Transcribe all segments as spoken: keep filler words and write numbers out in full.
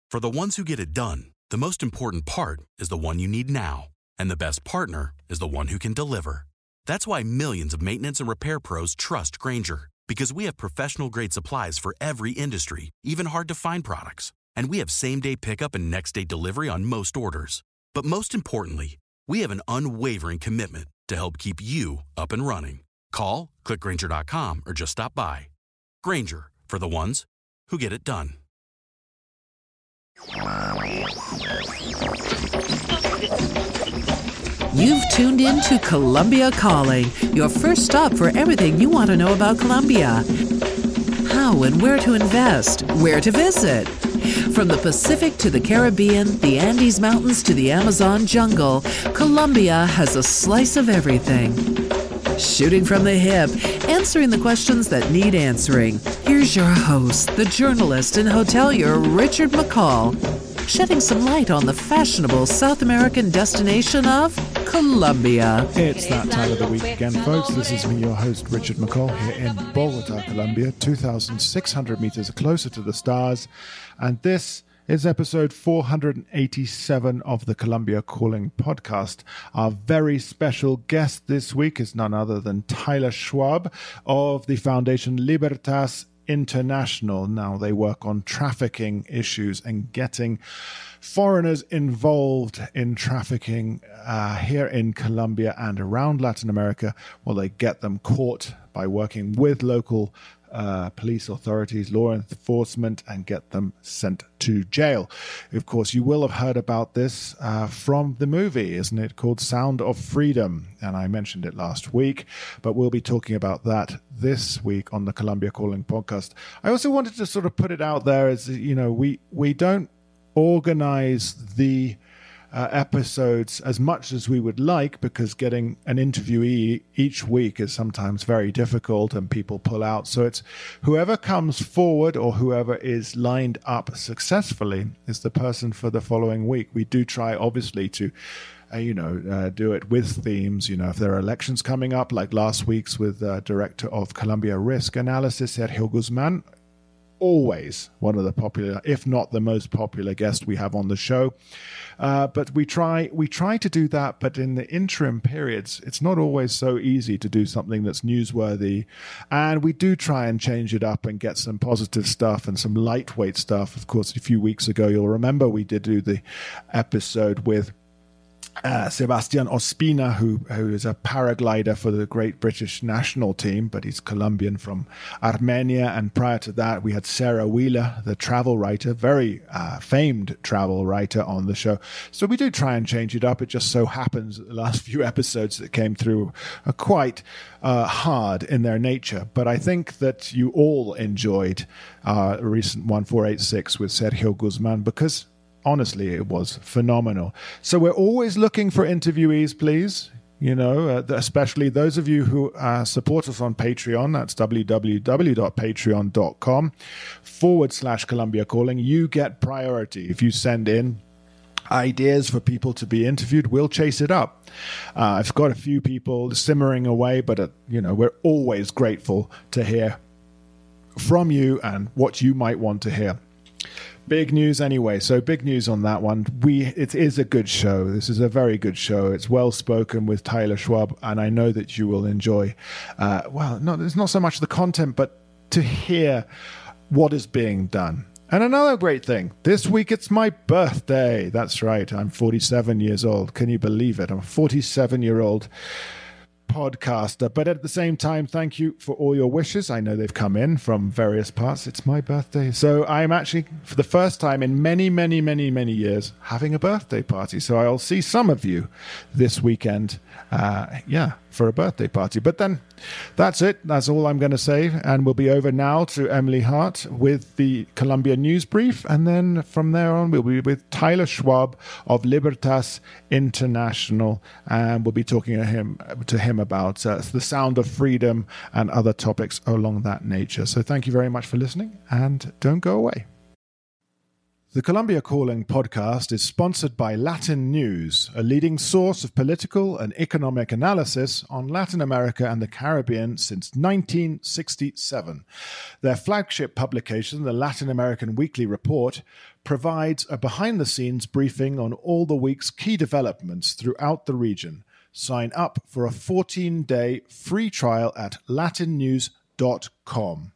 For the ones who get it done, the most important part is the one you need now. And the best partner is the one who can deliver. That's why millions of maintenance and repair pros trust Grainger, because we have professional-grade supplies for every industry, even hard-to-find products. And we have same-day pickup and next-day delivery on most orders. But most importantly, we have an unwavering commitment to help keep you up and running. Call, click Grainger dot com, or just stop by. Grainger, for the ones who get it done. You've tuned in to Columbia Calling, your first stop for everything you want to know about Colombia. How and where to invest, where to visit. From the Pacific to the Caribbean, the Andes Mountains to the Amazon jungle, Colombia has a slice of everything. Shooting from the hip, answering the questions that need answering. Here's your host, the journalist and hotelier Richard McCall, shedding some light on the fashionable South American destination of Colombia. It's that time of the week again, folks. This is me, your host, Richard McCall, here in Bogota, Colombia, two thousand six hundred meters closer to the stars. And this is episode four hundred eighty-seven of the Columbia Calling podcast. Our very special guest this week is none other than Tyler Schwab of the foundation Libertas International. Now they work on trafficking issues and getting foreigners involved in trafficking uh, here in Colombia and around Latin America. Well, they get them caught by working with local uh, police authorities, law enforcement, and get them sent to jail. Of course, you will have heard about this uh, from the movie, isn't it, called Sound of Freedom? And I mentioned it last week, but we'll be talking about that this week on the Columbia Calling podcast. I also wanted to sort of put it out there as, you know, we, we don't organize the uh, episodes as much as we would like, because getting an interviewee each week is sometimes very difficult and people pull out. So it's whoever comes forward or whoever is lined up successfully is the person for the following week. We do try, obviously, to Uh, you know, uh, do it with themes. You know, if there are elections coming up, like last week's with uh, Director of Colombia Risk Analysis, Sergio Guzman, always one of the popular, if not the most popular guest we have on the show. Uh, but we try we try to do that, but in the interim periods, it's not always so easy to do something that's newsworthy. And we do try and change it up and get some positive stuff and some lightweight stuff. Of course, a few weeks ago, you'll remember we did do the episode with Uh, Sebastian Ospina, who who is a paraglider for the Great British National Team, but he's Colombian from Armenia. And prior to that, we had Sarah Wheeler, the travel writer, very uh, famed travel writer on the show. So we do try and change it up. It just so happens that the last few episodes that came through are quite uh, hard in their nature. But I think that you all enjoyed our recent one four eight six with Sergio Guzman, because honestly, it was phenomenal. So we're always looking for interviewees, please. You know, uh, especially those of you who uh, support us on Patreon. That's www.patreon.com forward slash Columbia Calling. You get priority. If you send in ideas for people to be interviewed, we'll chase it up. Uh, I've got a few people simmering away, but, uh, you know, we're always grateful to hear from you and what you might want to hear. Big news anyway, so big news on that one. We It is a good show. This is a very good show. It's well spoken with Tyler Schwab, and I know that you will enjoy, uh, well, not, it's not so much the content, but to hear what is being done. And another great thing, this week it's my birthday. That's right, I'm forty-seven years old. Can you believe it? I'm a forty-seven-year-old podcaster. But at the same time, thank you for all your wishes. I know they've come in from various parts. It's my birthday. So I'm actually, for the first time in many, many, many, many years, having a birthday party. So I'll see some of you this weekend. Uh, yeah, for a birthday party. But then that's it. That's all I'm going to say. And we'll be over now to Emily Hart with the Columbia News Brief. And then from there on, we'll be with Tyler Schwab of Libertas International. And we'll be talking to him, to him about uh, the sound of freedom and other topics along that nature. So thank you very much for listening, and don't go away. The Colombia Calling podcast is sponsored by Latin News, a leading source of political and economic analysis on Latin America and the Caribbean since nineteen sixty-seven. Their flagship publication, the Latin American Weekly Report, provides a behind-the-scenes briefing on all the week's key developments throughout the region. Sign up for a fourteen-day free trial at latin news dot com.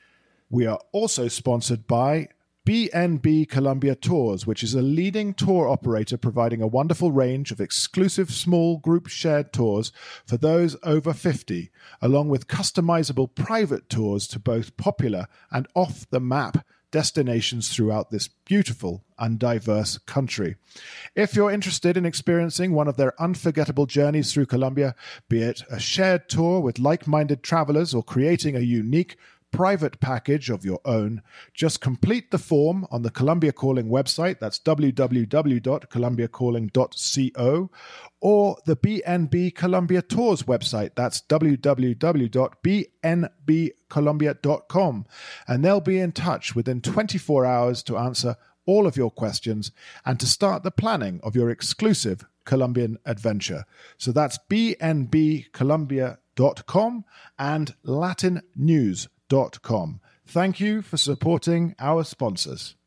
We are also sponsored by B N B Colombia Tours, which is a leading tour operator providing a wonderful range of exclusive small group shared tours for those over fifty, along with customizable private tours to both popular and off-the-map destinations throughout this beautiful and diverse country. If you're interested in experiencing one of their unforgettable journeys through Colombia, be it a shared tour with like-minded travelers or creating a unique private package of your own, just complete the form on the Colombia Calling website, that's w w w dot colombia calling dot co, or the B N B Colombia Tours website, that's w w w dot b n b colombia dot com, and they'll be in touch within twenty-four hours to answer all of your questions and to start the planning of your exclusive Colombian adventure. So that's b n b colombia dot com and latin news dot com. Thank you for supporting our sponsors.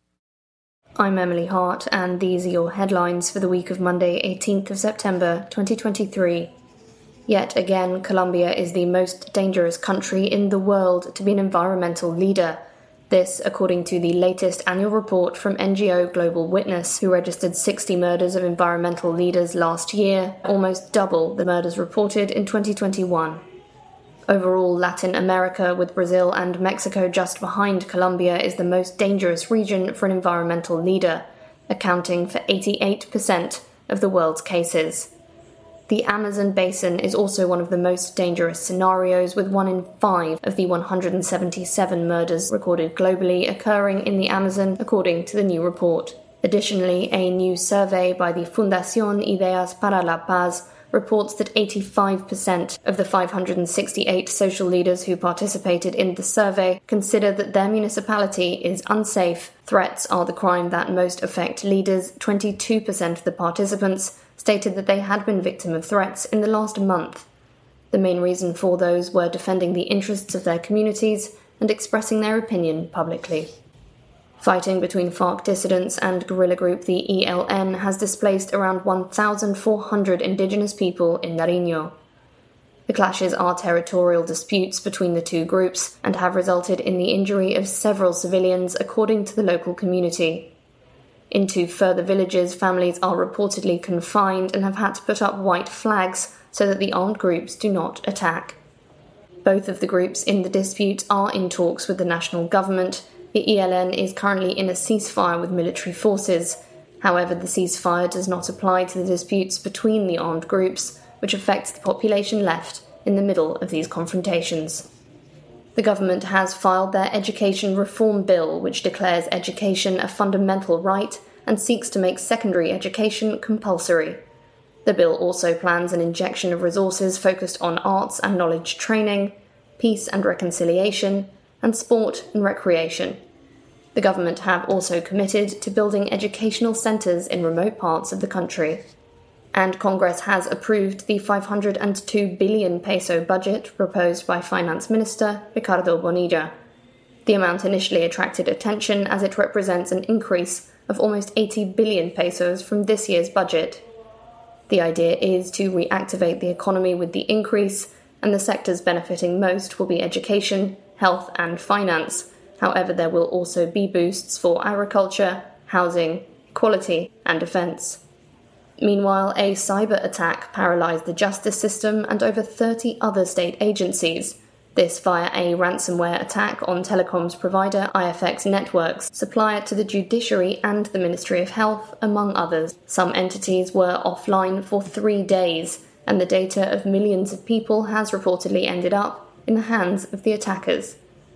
I'm Emily Hart, and these are your headlines for the week of Monday, eighteenth of September, twenty twenty-three. Yet again, Colombia is the most dangerous country in the world to be an environmental leader. This, according to the latest annual report from N G O Global Witness, who registered sixty murders of environmental leaders last year, almost double the murders reported in twenty twenty-one. Overall, Latin America, with Brazil and Mexico just behind Colombia, is the most dangerous region for an environmental leader, accounting for eighty-eight percent of the world's cases. The Amazon basin is also one of the most dangerous scenarios, with one in five of the one hundred seventy-seven murders recorded globally occurring in the Amazon, according to the new report. Additionally, a new survey by the Fundación Ideas para la Paz reports that eighty-five percent of the five hundred sixty-eight social leaders who participated in the survey consider that their municipality is unsafe. Threats are the crime that most affect leaders. twenty-two percent of the participants stated that they had been victim of threats in the last month. The main reason for those were defending the interests of their communities and expressing their opinion publicly. Fighting between FARC dissidents and guerrilla group the E L N has displaced around one thousand four hundred indigenous people in Nariño. The clashes are territorial disputes between the two groups and have resulted in the injury of several civilians, according to the local community. In two further villages, families are reportedly confined and have had to put up white flags so that the armed groups do not attack. Both of the groups in the dispute are in talks with the national government. The E L N is currently in a ceasefire with military forces. However, the ceasefire does not apply to the disputes between the armed groups, which affects the population left in the middle of these confrontations. The government has filed their education reform bill, which declares education a fundamental right and seeks to make secondary education compulsory. The bill also plans an injection of resources focused on arts and knowledge training, peace and reconciliation, and sport and recreation. The government have also committed to building educational centres in remote parts of the country. And Congress has approved the five hundred two billion peso budget proposed by Finance Minister Ricardo Bonilla. The amount initially attracted attention as it represents an increase of almost eighty billion pesos from this year's budget. The idea is to reactivate the economy with the increase, and the sectors benefiting most will be education, health and finance. However, there will also be boosts for agriculture, housing, equality and defence. Meanwhile, a cyber attack paralysed the justice system and over thirty other state agencies. This via a ransomware attack on telecoms provider I F X Networks, supplier to the judiciary and the Ministry of Health, among others. Some entities were offline for three days, and the data of millions of people has reportedly ended up in the hands of the attackers.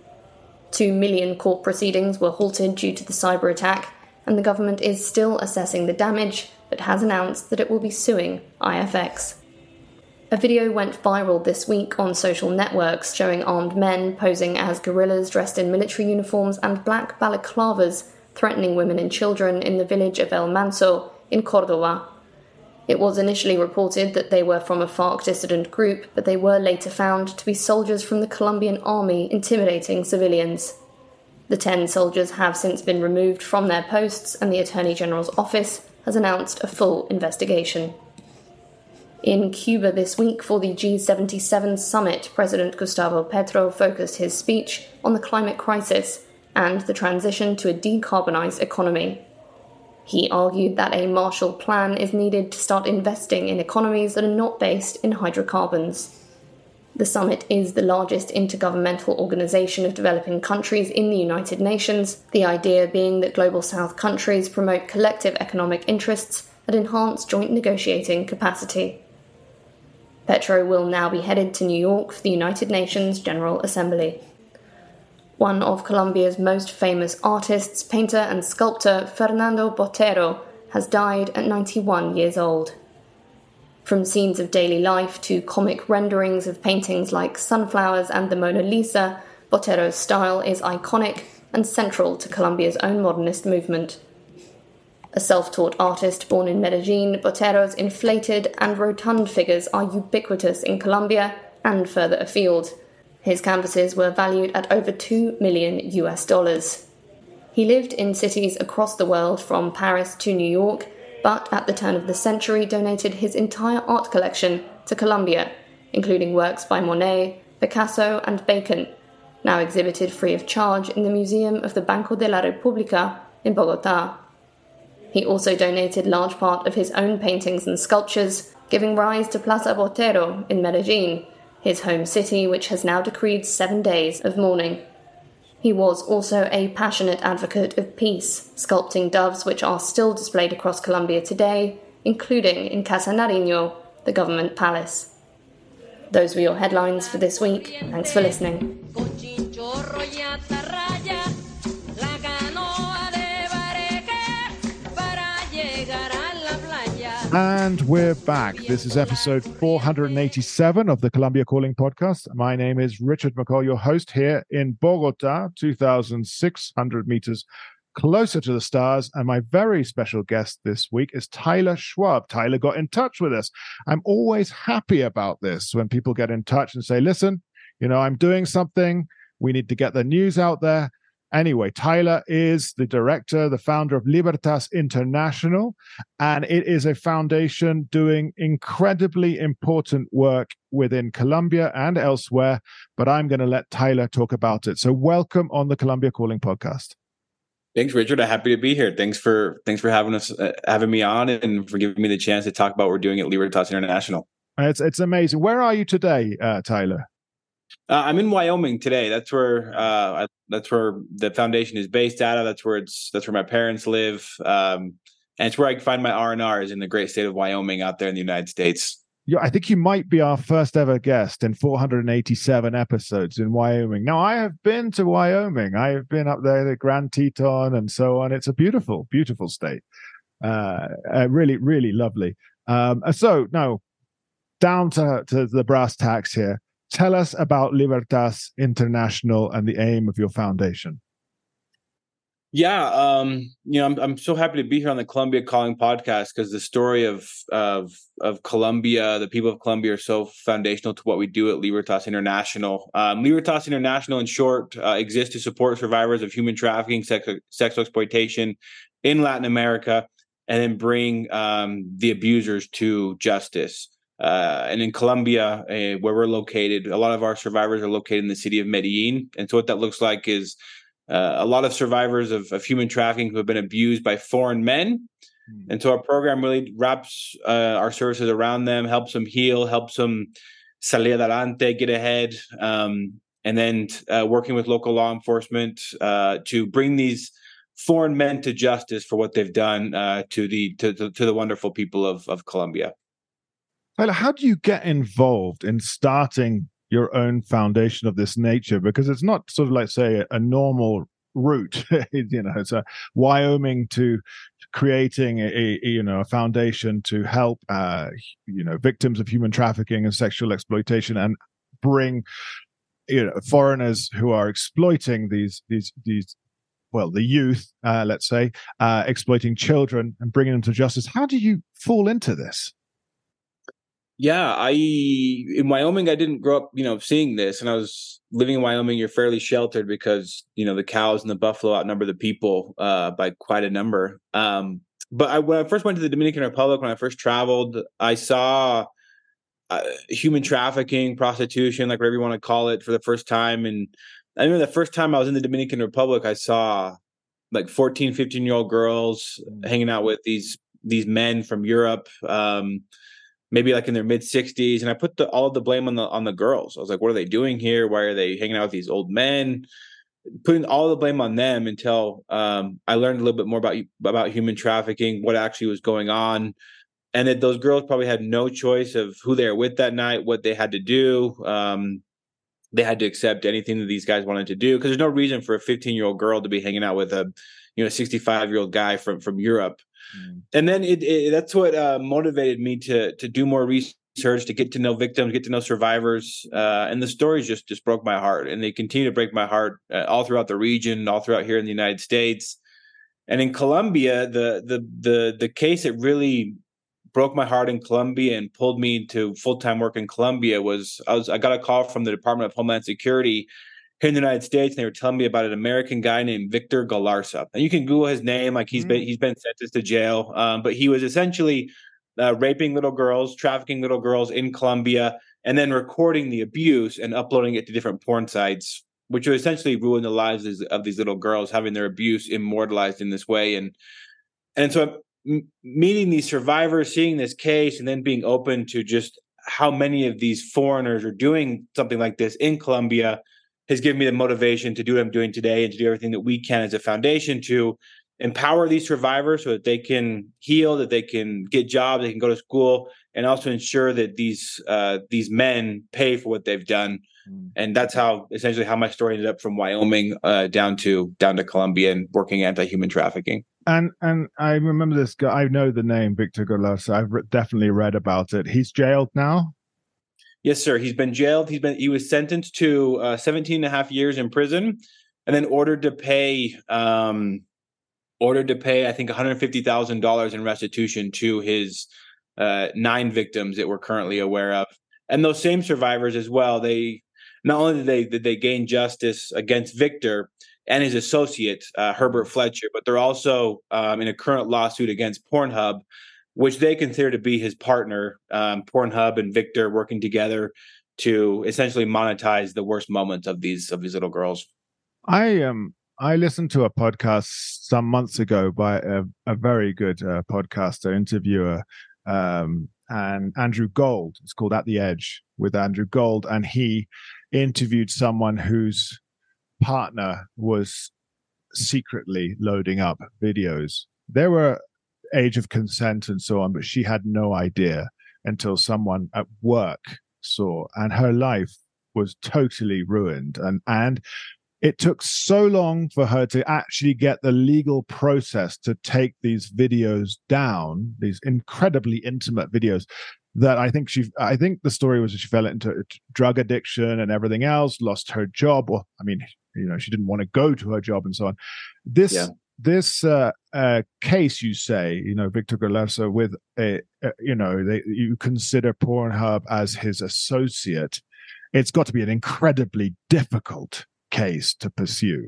Two million court proceedings were halted due to the cyber attack, and the government is still assessing the damage, but has announced that it will be suing I F X. A video went viral this week on social networks showing armed men posing as guerrillas dressed in military uniforms and black balaclavas threatening women and children in the village of El Manso in Córdoba. It was initially reported that they were from a FARC dissident group, but they were later found to be soldiers from the Colombian army intimidating civilians. The ten soldiers have since been removed from their posts, and the Attorney General's office has announced a full investigation. In Cuba this week for the G seventy-seven summit, President Gustavo Petro focused his speech on the climate crisis and the transition to a decarbonized economy. He argued that a Marshall Plan is needed to start investing in economies that are not based in hydrocarbons. The summit is the largest intergovernmental organization of developing countries in the United Nations, the idea being that Global South countries promote collective economic interests and enhance joint negotiating capacity. Petro will now be headed to New York for the United Nations General Assembly. One of Colombia's most famous artists, painter and sculptor Fernando Botero has died at ninety-one years old. From scenes of daily life to comic renderings of paintings like sunflowers and the Mona Lisa, Botero's style is iconic and central to Colombia's own modernist movement. A self-taught artist born in Medellin, Botero's inflated and rotund figures are ubiquitous in Colombia and further afield. His canvases were valued at over two million U S dollars. He lived in cities across the world from Paris to New York, but at the turn of the century donated his entire art collection to Colombia, including works by Monet, Picasso and Bacon, now exhibited free of charge in the Museum of the Banco de la República in Bogotá. He also donated large part of his own paintings and sculptures, giving rise to Plaza Botero in Medellin, his home city, which has now decreed seven days of mourning. He was also a passionate advocate of peace, sculpting doves which are still displayed across Colombia today, including in Casa Nariño, the government palace. Those were your headlines for this week. Thanks for listening. And we're back. This is episode four hundred eighty-seven of the Colombia Calling podcast. My name is Richard McCall, your host here in Bogota, two thousand six hundred meters closer to the stars. And my very special guest this week is Tyler Schwab. Tyler got in touch with us. I'm always happy about this when people get in touch and say, listen, you know, I'm doing something. We need to get the news out there. Anyway, Tyler is the director, the founder of Libertas International, and it is a foundation doing incredibly important work within Colombia and elsewhere, but I'm going to let Tyler talk about it. So welcome on the Colombia Calling podcast. Thanks, Richard. I'm happy to be here. Thanks for thanks for having us, uh, having me on, and for giving me the chance to talk about what we're doing at Libertas International. It's it's amazing. Where are you today, uh, Tyler? Uh, I'm in Wyoming today. That's where uh, I, that's where the foundation is based out of. That's where it's that's where my parents live, um, and it's where I can find my R and R is in the great state of Wyoming, out there in the United States. Yeah, I think you might be our first ever guest in four hundred eighty-seven episodes in Wyoming. Now, I have been to Wyoming. I have been up there, the Grand Teton, and so on. It's a beautiful, beautiful state. Uh, uh, really, really lovely. Um, so now, down to to the brass tacks here. Tell us about Libertas International and the aim of your foundation. Yeah, um, you know, I'm I'm so happy to be here on the Colombia Calling podcast, because the story of of of Colombia, the people of Colombia, are so foundational to what we do at Libertas International. Um, Libertas International, in short, uh, exists to support survivors of human trafficking, sex, sexual exploitation in Latin America, and then bring um, the abusers to justice. Uh, and in Colombia, uh, where we're located, a lot of our survivors are located in the city of Medellin. And so what that looks like is uh, a lot of survivors of, of human trafficking who have been abused by foreign men. Mm. And so our program really wraps uh, our services around them, helps them heal, helps them salir adelante, get ahead, um, and then uh, working with local law enforcement uh, to bring these foreign men to justice for what they've done uh, to the to, to, to the wonderful people of, of Colombia. Tyler, how do you get involved in starting your own foundation of this nature? Because it's not sort of like, say, a, a normal route. You know, it's a Wyoming to creating a, a you know a foundation to help uh, you know victims of human trafficking and sexual exploitation, and bring you know foreigners who are exploiting these these these well, the youth, uh, let's say, uh, exploiting children and bringing them to justice. How do you fall into this? Yeah, I in Wyoming, I didn't grow up, you know, seeing this. And I was living in Wyoming. You're fairly sheltered because, you know, the cows and the buffalo outnumber the people uh, by quite a number. Um, but I, when I first went to the Dominican Republic, when I first traveled, I saw uh, human trafficking, prostitution, like whatever you want to call it, for the first time. And I remember the first time I was in the Dominican Republic, I saw like fourteen, fifteen year old girls mm. hanging out with these these men from Europe. Um, maybe like in their mid sixties. And I put the, all of the blame on the on the girls. I was like, what are they doing here? Why are they hanging out with these old men? Putting all the blame on them until um, I learned a little bit more about about human trafficking, what actually was going on. And that those girls probably had no choice of who they were with that night, what they had to do. Um, they had to accept anything that these guys wanted to do, because there's no reason for a fifteen year old girl to be hanging out with a, you know, sixty-five year old guy from, from Europe. Mm. And then it, it, that's what uh, motivated me to, to do more research, to get to know victims, get to know survivors. Uh, and the stories just, just broke my heart, and they continue to break my heart uh, all throughout the region, all throughout here in the United States. And in Colombia, the, the, the, the case that really broke my heart in Colombia and pulled me into full-time work in Colombia was I was I got a call from the Department of Homeland Security here in the United States, and they were telling me about an American guy named Victor Galarza. And you can Google his name, like he's mm. been he's been sentenced to jail, um, but he was essentially uh, raping little girls, trafficking little girls in Colombia, and then recording the abuse and uploading it to different porn sites, which would essentially ruin the lives of these little girls, having their abuse immortalized in this way. And and so meeting these survivors, seeing this case, and then being open to just how many of these foreigners are doing something like this in Colombia has given me the motivation to do what I'm doing today and to do everything that we can as a foundation to empower these survivors so that they can heal, that they can get jobs, they can go to school, and also ensure that these uh, these men pay for what they've done. Mm. And that's how essentially how my story ended up from Wyoming uh, down to down to Colombia and working anti-human trafficking. And and I remember this guy. I know the name Victor Galarza. I've re- definitely read about it. He's jailed now. Yes, sir. He's been jailed. He's been he was sentenced to uh, seventeen and a half years in prison, and then ordered to pay um, ordered to pay I think one hundred fifty thousand dollars in restitution to his uh, nine victims that we're currently aware of, and those same survivors as well. They not only did they did they gain justice against Victor and his associate, uh, Herbert Fletcher, but they're also um, in a current lawsuit against Pornhub, which they consider to be his partner. um, Pornhub and Victor working together to essentially monetize the worst moments of these of these little girls. I um I listened to a podcast some months ago by a, a very good uh, podcaster, interviewer, um, and Andrew Gold. It's called At the Edge with Andrew Gold, and he interviewed someone whose partner was secretly loading up videos. There were age of consent and so on, but she had no idea until someone at work saw, and her life was totally ruined. And and it took so long for her to actually get the legal process to take these videos down, these incredibly intimate videos, that I think she, I think the story was that she fell into drug addiction and everything else, lost her job. Well, I mean, you know, she didn't want to go to her job and so on. This, yeah. this uh, uh, case, you say, you know, Victor Galarza with a, a you know, they, you consider Pornhub as his associate. It's got to be an incredibly difficult case to pursue.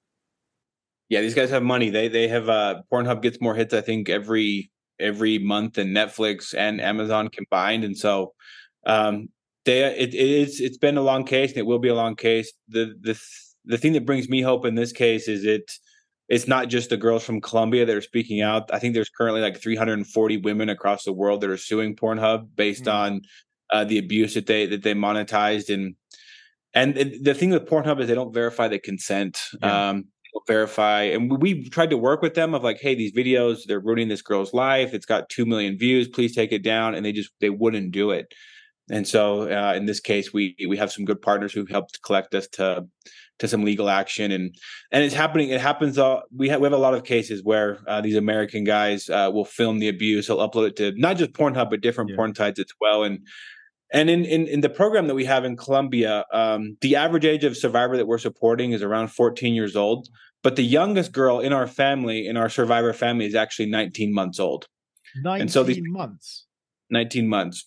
Yeah, these guys have money. They they have uh, Pornhub gets more hits, I think, every every month than Netflix and Amazon combined, and so um, they it, it is it's been a long case, and it will be a long case. The the the thing that brings me hope in this case is it it's not just the girls from Colombia that are speaking out. I think there's currently like three hundred forty women across the world that are suing Pornhub based mm. on uh, the abuse that they that they monetized. And and the thing with Pornhub is they don't verify the consent. Yeah. Um, verify, and we tried to work with them of like, hey, these videos, they're ruining this girl's life. It's got two million views. Please take it down. And they just they wouldn't do it. And so uh, in this case, we we have some good partners who helped collect us to to some legal action, and and it's happening. It happens. Uh, we have we have a lot of cases where uh, these American guys uh, will film the abuse. They'll upload it to not just Pornhub but different yeah. porn sites as well. And and in, in in the program that we have in Colombia, um, the average age of survivor that we're supporting is around fourteen years old. but the youngest girl in our family, in our survivor family, is actually nineteen months old. nineteen and so these, months. nineteen months,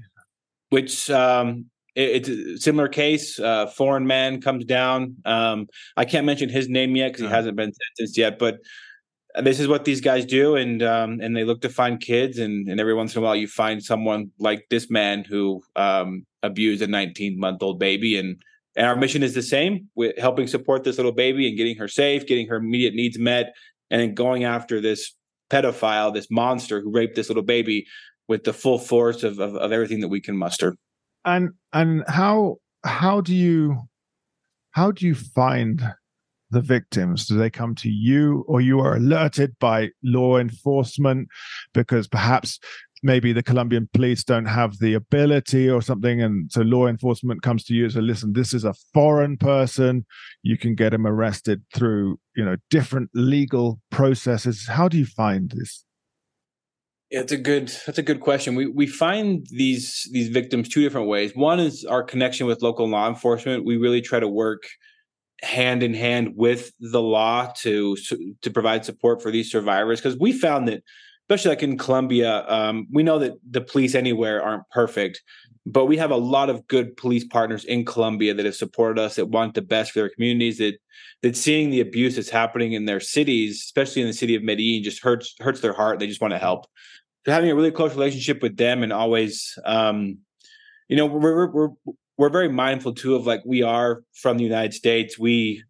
which um, it, it's a similar case. Uh, foreign man comes down. Um, I can't mention his name yet because he No. hasn't been sentenced yet, but this is what these guys do, and um, and they look to find kids, and, and every once in a while you find someone like this man who um, abused a nineteen-month-old baby, and and our mission is the same, with helping support this little baby and getting her safe, getting her immediate needs met, and then going after this pedophile, this monster who raped this little baby with the full force of of, of everything that we can muster. And and how how do you how do you find the victims? Do they come to you, or you are alerted by law enforcement because perhaps maybe the Colombian police don't have the ability or something, and so law enforcement comes to you and says, listen, this is a foreign person, you can get him arrested through, you know, different legal processes. How do you find this? Yeah, it's a good that's a good question. We we find these these victims two different ways. One is our connection with local law enforcement. We really try to work hand in hand with the law to to provide support for these survivors, because we found that, especially like in Colombia, um, we know that the police anywhere aren't perfect, but we have a lot of good police partners in Colombia that have supported us, that want the best for their communities, that that seeing the abuse that's happening in their cities, especially in the city of Medellin, just hurts hurts their heart. They just want to help. So having a really close relationship with them, and always, um, you know, we're we're we're very mindful too of, like, we are from the United States. We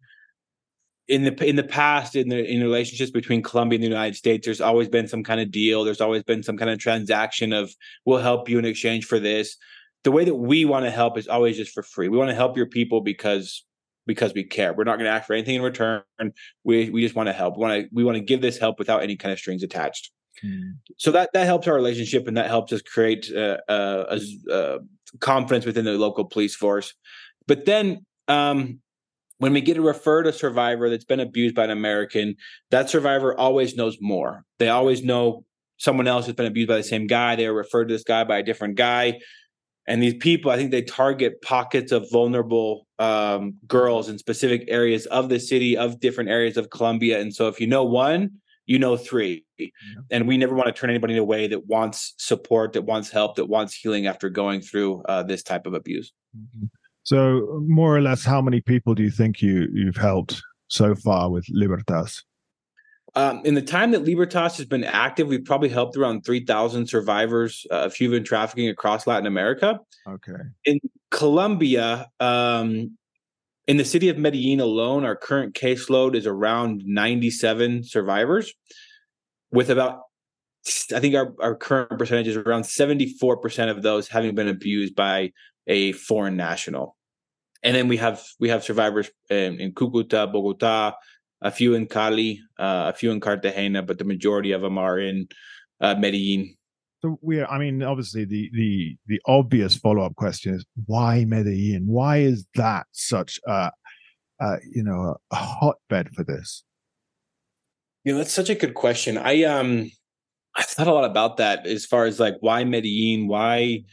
in the in the past, in the in relationships between Colombia and the United States, there's always been some kind of deal. There's always been some kind of transaction of, we'll help you in exchange for this. The way that we want to help is always just for free. We want to help your people because because we care. We're not going to ask for anything in return. We we just want to help. We want to we want to give this help without any kind of strings attached. Mm. So that that helps our relationship, and that helps us create uh, uh, a, a confidence within the local police force. But then um, when we get to refer to a survivor that's been abused by an American, that survivor always knows more. They always know someone else has been abused by the same guy. They are referred to this guy by a different guy. And these people, I think they target pockets of vulnerable um, girls in specific areas of the city, of different areas of Colombia. And so if you know one, you know three. Yeah. And we never want to turn anybody away that wants support, that wants help, that wants healing after going through uh, this type of abuse. Mm-hmm. So more or less, how many people do you think you, you've helped so far with Libertas? Um, in the time that Libertas has been active, we've probably helped around three thousand survivors uh, of human trafficking across Latin America. Okay. In Colombia, um, in the city of Medellin alone, our current caseload is around ninety-seven survivors, with about, I think our, our current percentage is around seventy-four percent of those having been abused by a foreign national. And then we have we have survivors in, in Cucuta, Bogota, a few in Cali, uh, a few in Cartagena, but the majority of them are in uh, Medellin. So we, I mean, obviously the the the obvious follow up question is, why Medellin? Why is that such a, a you know a hotbed for this? You know, that's such a good question. I um I thought a lot about that, as far as like, why Medellin? Why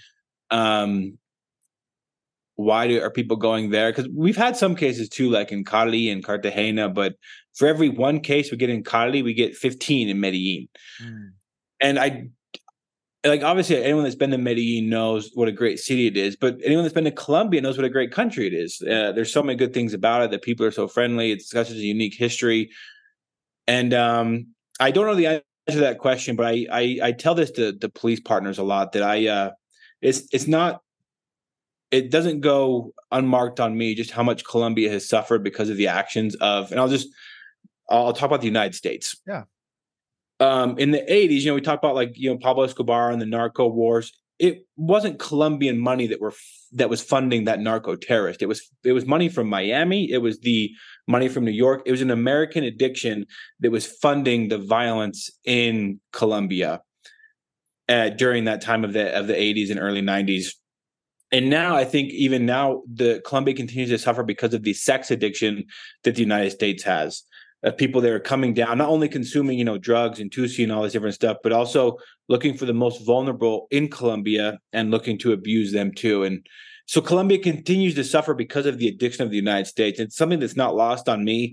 um why do, are people going there? Because we've had some cases too, like in Cali and Cartagena, but for every one case we get in Cali, we get fifteen in Medellin. Mm. And I, like, obviously anyone that's been to Medellin knows what a great city it is, but anyone that's been to Colombia knows what a great country it is. Uh, there's so many good things about it. The people are so friendly. It's got such a unique history. And um, I don't know the answer to that question, but I I, I tell this to the police partners a lot, that I uh, it's it's not. It doesn't go unmarked on me just how much Colombia has suffered because of the actions of, and I'll just, I'll talk about the United States. Yeah. Um, in the eighties, you know, we talked about, like, you know, Pablo Escobar and the narco wars. It wasn't Colombian money that were, that was funding that narco terrorist. It was, it was money from Miami. It was the money from New York. It was an American addiction that was funding the violence in Colombia uh, during that time of the, of the eighties and early nineties. And now I think even now, the Colombia continues to suffer because of the sex addiction that the United States has. Of people that are coming down, not only consuming, you know, drugs and Tusi and all this different stuff, but also looking for the most vulnerable in Colombia and looking to abuse them too. And so Colombia continues to suffer because of the addiction of the United States. It's something that's not lost on me,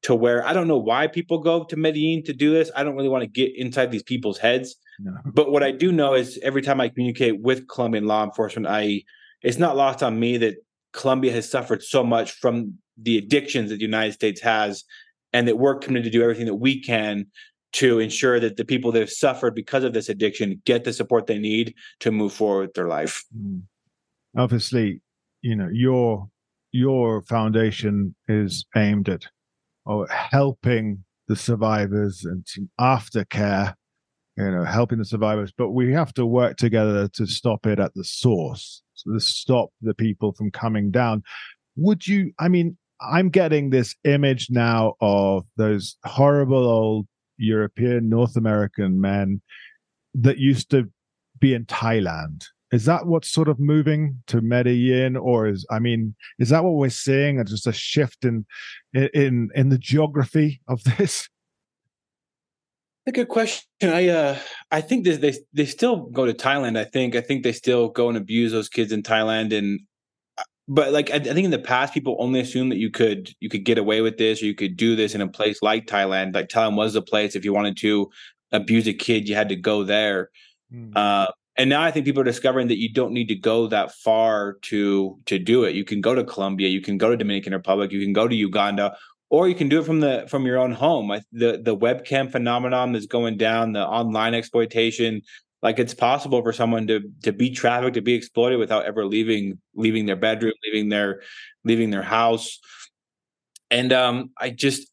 to where I don't know why people go to Medellin to do this. I don't really want to get inside these people's heads. No. But what I do know is every time I communicate with Colombian law enforcement, I it's not lost on me that Colombia has suffered so much from the addictions that the United States has, and that we're committed to do everything that we can to ensure that the people that have suffered because of this addiction get the support they need to move forward with their life. Mm. Obviously, you know, your your foundation is aimed at or helping the survivors and aftercare, you know, helping the survivors, but we have to work together to stop it at the source, so to stop the people from coming down. Would you, I mean, I'm getting this image now of those horrible old European, North American men that used to be in Thailand. Is that what's sort of moving to Medellin, or is, I mean, is that what we're seeing? Or just a shift in, in, in the geography of this? A good question. I, uh, I think they, they, they still go to Thailand. I think, I think they still go and abuse those kids in Thailand. And, but like, I, I think in the past, people only assumed that you could, you could get away with this, or you could do this in a place like Thailand. Like Thailand was the place. If you wanted to abuse a kid, you had to go there. Mm. Uh, And now I think people are discovering that you don't need to go that far to to do it. You can go to Colombia, you can go to Dominican Republic, you can go to Uganda, or you can do it from the from your own home. I, the the webcam phenomenon is going down, the online exploitation. Like it's possible for someone to to be trafficked, to be exploited without ever leaving leaving their bedroom, leaving their leaving their house. And um, I just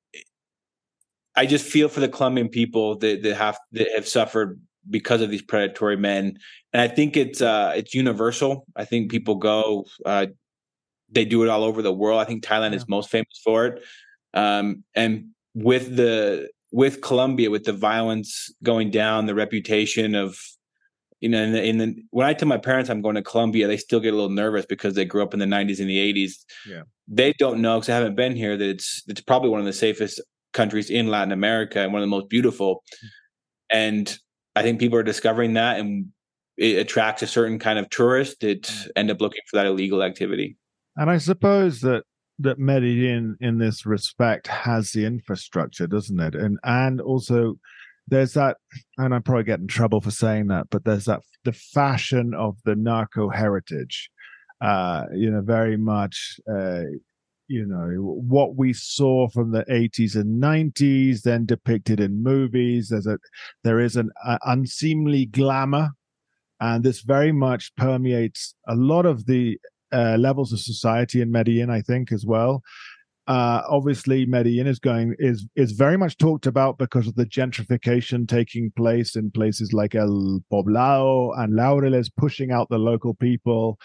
I just feel for the Colombian people that that have that have suffered because of these predatory men. And I think it's uh, it's universal. I think people go, uh, they do it all over the world. I think Thailand yeah. is most famous for it. Um, and with the with Colombia, with the violence going down, the reputation of, you know, in the, in the, when I tell my parents I'm going to Colombia, they still get a little nervous because they grew up in the nineties and the eighties. Yeah. They don't know, because I haven't been here, that it's it's probably one of the safest countries in Latin America and one of the most beautiful. Mm-hmm. And I think people are discovering that, and it attracts a certain kind of tourist that end up looking for that illegal activity. And I suppose that that Medellin, in this respect, has the infrastructure, doesn't it? And and also there's that, and I probably get in trouble for saying that, but there's that the fashion of the narco heritage, uh, you know, very much. Uh, You know, what we saw from the eighties and nineties, then depicted in movies. There's a, there is an uh, unseemly glamour, and this very much permeates a lot of the uh, levels of society in Medellin, I think, as well. Uh, obviously, Medellin is going is is very much talked about because of the gentrification taking place in places like El Poblado and Laureles, pushing out the local people.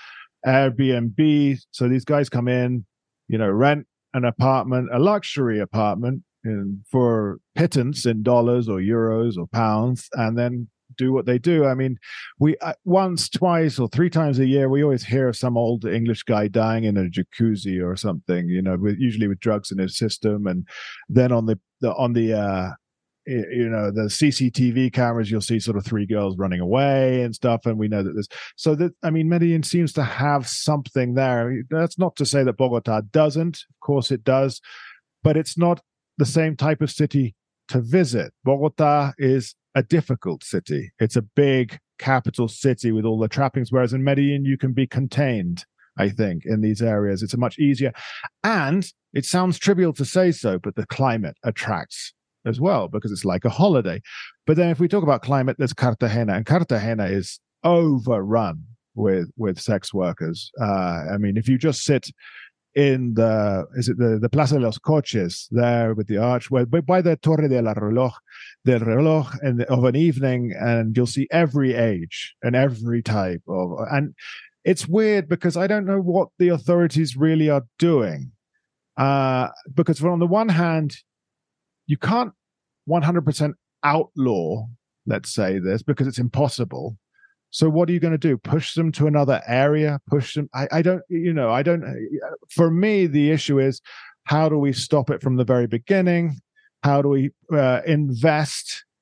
Airbnb, so these guys come in, you know, rent an apartment, a luxury apartment, in, for pittance in dollars or euros or pounds, and then do what they do. I mean, we uh, once, twice, or three times a year, we always hear of some old English guy dying in a jacuzzi or something. You know, with, usually with drugs in his system, and then on the, the on the uh, you know, the C C T V cameras, you'll see sort of three girls running away and stuff. And we know that there's, so that, I mean, Medellin seems to have something there. That's not to say that Bogota doesn't. Of course it does, but it's not the same type of city to visit. Bogota is a difficult city. It's a big capital city with all the trappings, whereas in Medellin, you can be contained, I think, in these areas. It's a much easier. And it sounds trivial to say so, but the climate attracts as well, because it's like a holiday. But then if we talk about climate, there's Cartagena, and Cartagena is overrun with with sex workers. Uh, I mean, if you just sit in the, is it the, the Plaza de los Coches there with the arch, where, by the Torre de la Reloj, del Reloj, and of an evening, and you'll see every age and every type of, and it's weird because I don't know what the authorities really are doing. Uh, because on the one hand, you can't one hundred percent outlaw, let's say, this, because it's impossible. So what are you going to do? Push them to another area? Push them? I, I don't, you know, I don't, for me, the issue is, how do we stop it from the very beginning? How do we uh, invest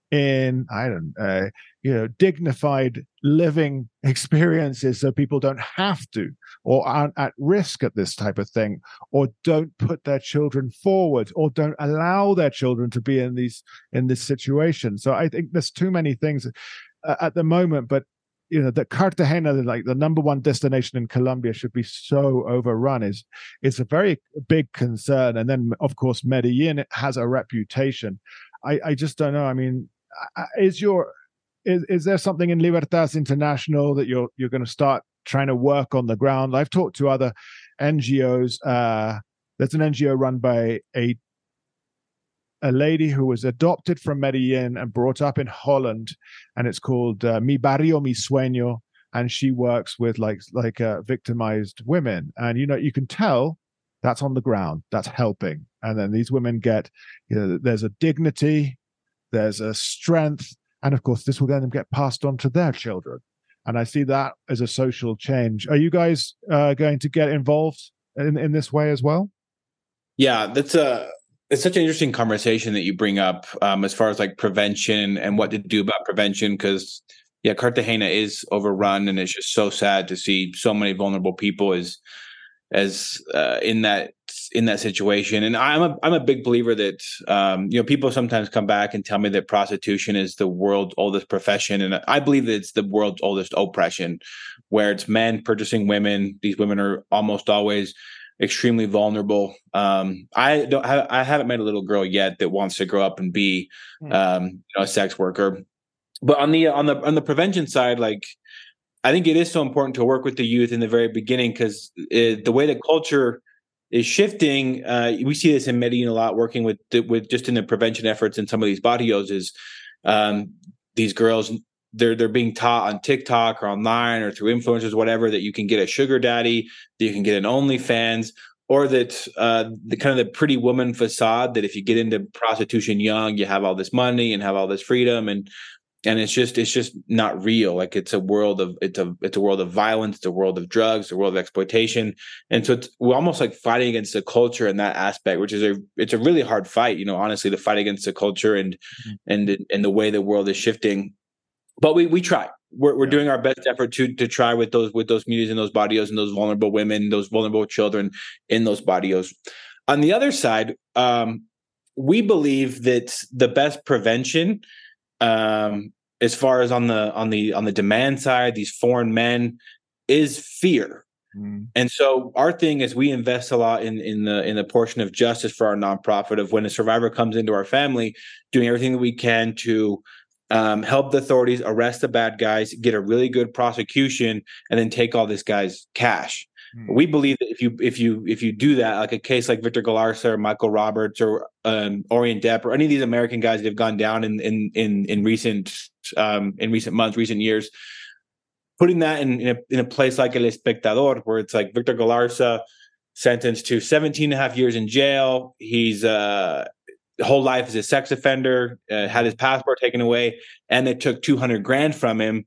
in, I don't uh, you know, dignified living experiences so people don't have to or aren't at risk at this type of thing, or don't put their children forward, or don't allow their children to be in these in this situation. So I think there's too many things uh, at the moment, but you know, that Cartagena, like the number one destination in Colombia, should be so overrun is is a very big concern. And then, of course, Medellin has a reputation. I, I just don't know. I mean, is your is, is there something in Libertas International that you're you're going to start trying to work on the ground? I've talked to other N G Os. Uh, there's an N G O run by a a lady who was adopted from Medellin and brought up in Holland, and it's called uh, Mi Barrio, Mi Sueño, and she works with like like uh, victimized women, and you know, you can tell that's on the ground, that's helping, and then these women get, you know, there's a dignity, there's a strength, and of course this will then get passed on to their children, and I see that as a social change. Are you guys uh, going to get involved in, in this way as well? Yeah, that's a It's such an interesting conversation that you bring up um, as far as like prevention and what to do about prevention, because yeah, Cartagena is overrun, and it's just so sad to see so many vulnerable people as as uh, in that in that situation. And I'm a I'm a big believer that um, you know, people sometimes come back and tell me that prostitution is the world's oldest profession, and I believe that it's the world's oldest oppression, where it's men purchasing women. These women are almost always extremely vulnerable. Um, I don't. I, I haven't met a little girl yet that wants to grow up and be, um, you know, a sex worker. But on the on the on the prevention side, like, I think it is so important to work with the youth in the very beginning, because the way the culture is shifting, uh, we see this in Medellin a lot. Working with with just in the prevention efforts in some of these barrios, is um, these girls. They're they're being taught on TikTok or online or through influencers, whatever, that you can get a sugar daddy, that you can get an OnlyFans, or that uh, the kind of the pretty woman facade that if you get into prostitution young, you have all this money and have all this freedom, and and it's just it's just not real. Like, it's a world of it's a it's a world of violence, it's a world of drugs, a world of exploitation, and so it's, we're almost like fighting against the culture in that aspect, which is a it's a really hard fight. You know, honestly, to fight against the culture and mm-hmm. and and the way the world is shifting. But we we try. We're we're yeah. doing our best effort to to try with those with those communities and those barrios and those vulnerable women, those vulnerable children in those barrios. On the other side, um, we believe that the best prevention, um, as far as on the on the on the demand side, these foreign men, is fear. Mm. And so our thing is we invest a lot in in the in the portion of justice for our nonprofit of when a survivor comes into our family, doing everything that we can to Um, help the authorities arrest the bad guys, get a really good prosecution, and then take all this guy's cash. Mm. We believe that if you if you if you do that, like a case like Victor Galarza or Michael Roberts or um, Orient Depp or any of these American guys that have gone down in in in, in recent um, in recent months, recent years, putting that in in a, in a place like El Espectador, where it's like Victor Galarza sentenced to seventeen and a half years in jail. He's uh whole life as a sex offender, uh, had his passport taken away, and they took two hundred grand from him.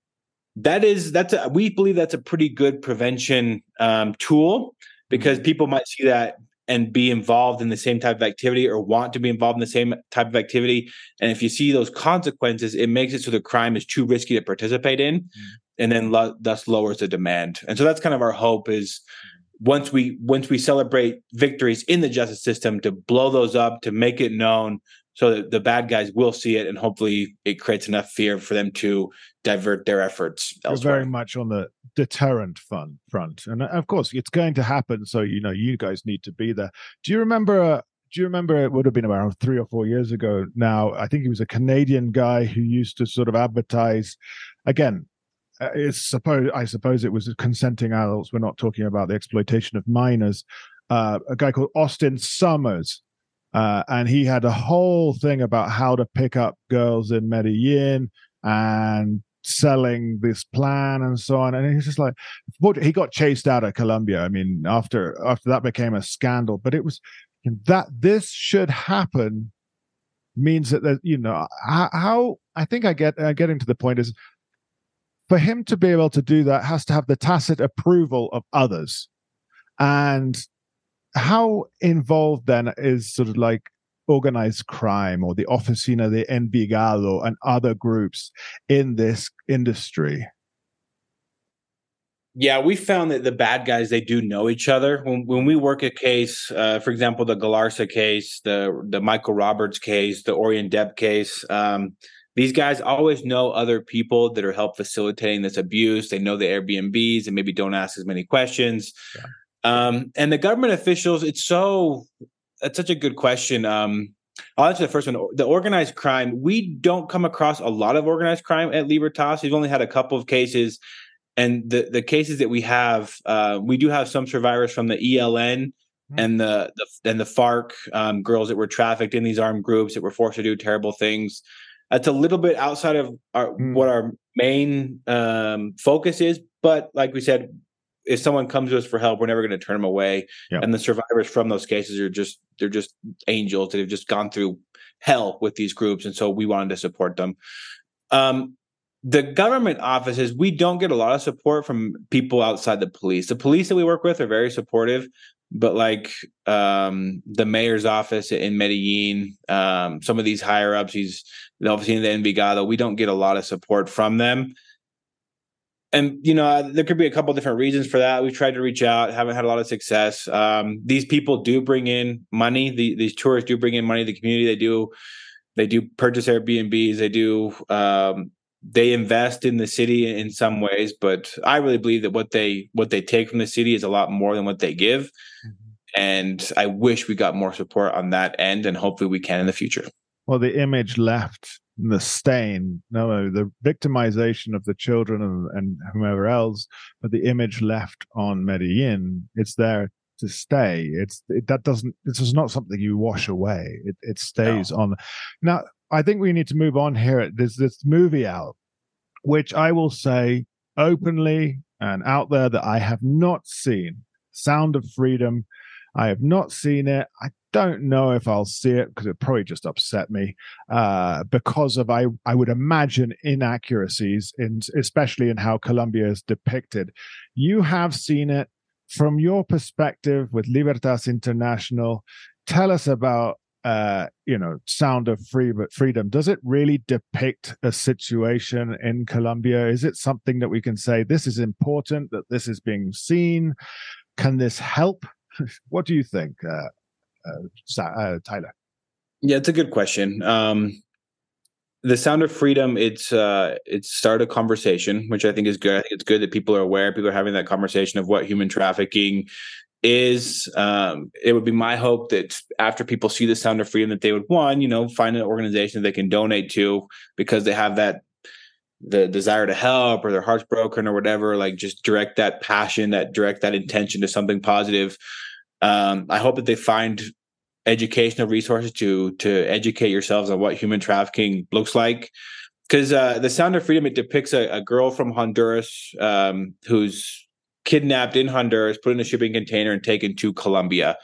That is, that's a, we believe that's a pretty good prevention um, tool, because people might see that and be involved in the same type of activity or want to be involved in the same type of activity. And if you see those consequences, it makes it so the crime is too risky to participate in, mm-hmm. and then lo- thus lowers the demand. And so that's kind of our hope is, Once we once we celebrate victories in the justice system, to blow those up, to make it known so that the bad guys will see it, and hopefully it creates enough fear for them to divert their efforts elsewhere. You're very much on the deterrent fun front. And of course, it's going to happen. So, you know, you guys need to be there. Do you remember, uh, do you remember it would have been around three or four years ago now, I think he was a Canadian guy who used to sort of advertise, again, Uh, it's suppose I suppose it was consenting adults. We're not talking about the exploitation of minors. Uh, a guy called Austin Summers, uh, and he had a whole thing about how to pick up girls in Medellin and selling this plan and so on. And he's just like, he got chased out of Colombia. I mean, after after that became a scandal. But it was that this should happen means that, that you know how, how I think I get uh, getting to the point is, for him to be able to do that has to have the tacit approval of others. And how involved then is sort of like organized crime or the Oficina de Envigado and other groups in this industry? Yeah, we found that the bad guys, they do know each other. When when we work a case, uh, for example, the Galarza case, the the Michael Roberts case, the Orient Depp case, um, these guys always know other people that are help facilitating this abuse. They know the Airbnbs and maybe don't ask as many questions. Yeah. Um, and the government officials, it's so, it's such a good question. Um, I'll answer the first one. The organized crime, we don't come across a lot of organized crime at Libertas. We've only had a couple of cases. And the, the cases that we have, uh, we do have some survivors from the E L N mm. and the, the and the FARC, um, girls that were trafficked in these armed groups that were forced to do terrible things. That's a little bit outside of our, mm. what our main um, focus is. But like we said, if someone comes to us for help, we're never going to turn them away. Yep. And the survivors from those cases are just they're just angels that have just gone through hell with these groups, and so we wanted to support them. Um, The government offices, we don't get a lot of support from people outside the police. The police that we work with are very supportive, but like um, the mayor's office in Medellin, um, some of these higher ups, he's obviously in the Envigado, we don't get a lot of support from them. And, you know, there could be a couple different reasons for that. We've tried to reach out, haven't had a lot of success. Um, these people do bring in money. The, these tourists do bring in money to the community. They do, they do purchase Airbnbs. They do, um, They invest in the city in some ways, but I really believe that what they what they take from the city is a lot more than what they give. Mm-hmm. And I wish we got more support on that end, and hopefully we can in the future. Well, the image left, the stain, no, the victimization of the children and, and whomever else, but the image left on Medellin, it's there to stay. It's it, that doesn't. This is not something you wash away. It it stays no. on. Now, I think we need to move on here. There's this movie out, which I will say openly and out there that I have not seen. Sound of Freedom. I have not seen it. I don't know if I'll see it because it probably just upset me uh, because of, I, I would imagine, inaccuracies, in, especially in how Colombia is depicted. You have seen it. From your perspective with Libertas International, tell us about Uh, you know, Sound of Free but Freedom. Does it really depict a situation in Colombia? Is it something that we can say this is important, that this is being seen? Can this help? What do you think, uh, uh, uh, Tyler? Yeah, it's a good question. Um, the Sound of Freedom, it's uh, it's started a conversation, which I think is good. I think it's good that people are aware. People are having that conversation of what human trafficking is. Um, it would be my hope that after people see the Sound of Freedom, that they would, one, you know, find an organization that they can donate to because they have that, the desire to help, or their heart's broken or whatever, like just direct that passion, that direct that intention to something positive. Um, I hope that they find educational resources to, to educate yourselves on what human trafficking looks like. Because uh, the Sound of Freedom, it depicts a, a girl from Honduras um, who's kidnapped in Honduras, put in a shipping container, and taken to Colombia.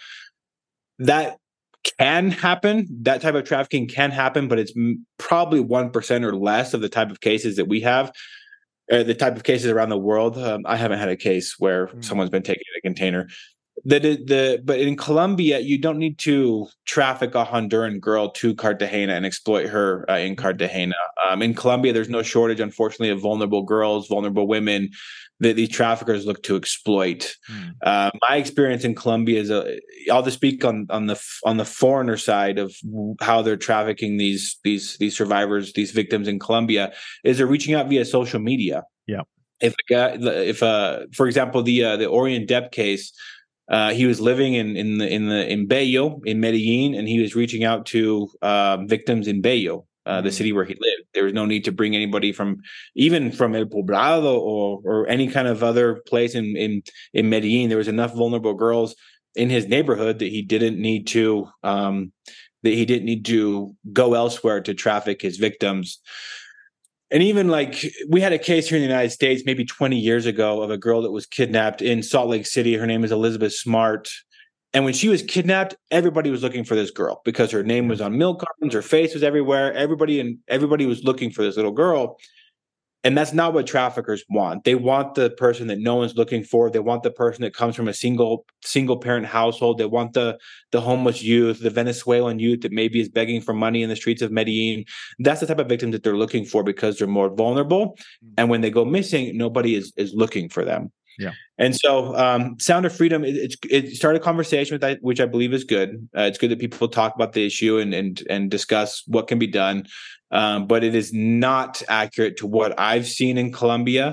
That can happen. That type of trafficking can happen, but it's m- probably one percent or less of the type of cases that we have, or the type of cases around the world. Um, I haven't had a case where mm. someone's been taken in a container. The, the, the, but in Colombia, you don't need to traffic a Honduran girl to Cartagena and exploit her uh, in Cartagena. Um, in Colombia, there's no shortage, unfortunately, of vulnerable girls, vulnerable women that these traffickers look to exploit. Mm. Uh, my experience in Colombia is, a, I'll just speak on on the on the foreigner side of how they're trafficking these these these survivors, these victims in Colombia, is they're reaching out via social media. Yeah. If a guy, if uh, for example, the uh, the Orient Depp case. Uh, he was living in in the in the in Bello in Medellin, and he was reaching out to uh, victims in Bello, uh, mm-hmm. the city where he lived. There was no need to bring anybody from even from El Poblado or or any kind of other place in in in Medellin. There was enough vulnerable girls in his neighborhood that he didn't need to um, that he didn't need to go elsewhere to traffic his victims. And even like we had a case here in the United States maybe twenty years ago of a girl that was kidnapped in Salt Lake City. Her name is Elizabeth Smart. And when she was kidnapped, everybody was looking for this girl because her name was on milk cartons, her face was everywhere. Everybody and everybody was looking for this little girl. And that's not what traffickers want. They want the person that no one's looking for. They want the person that comes from a single single parent household. They want the the homeless youth, the Venezuelan youth that maybe is begging for money in the streets of Medellin. That's the type of victim that they're looking for because they're more vulnerable. And when they go missing, nobody is is looking for them. Yeah. And so um, Sound of Freedom, it, it, it started a conversation with that, which I believe is good. Uh, it's good that people talk about the issue and and and discuss what can be done. Um, but it is not accurate to what I've seen in Colombia.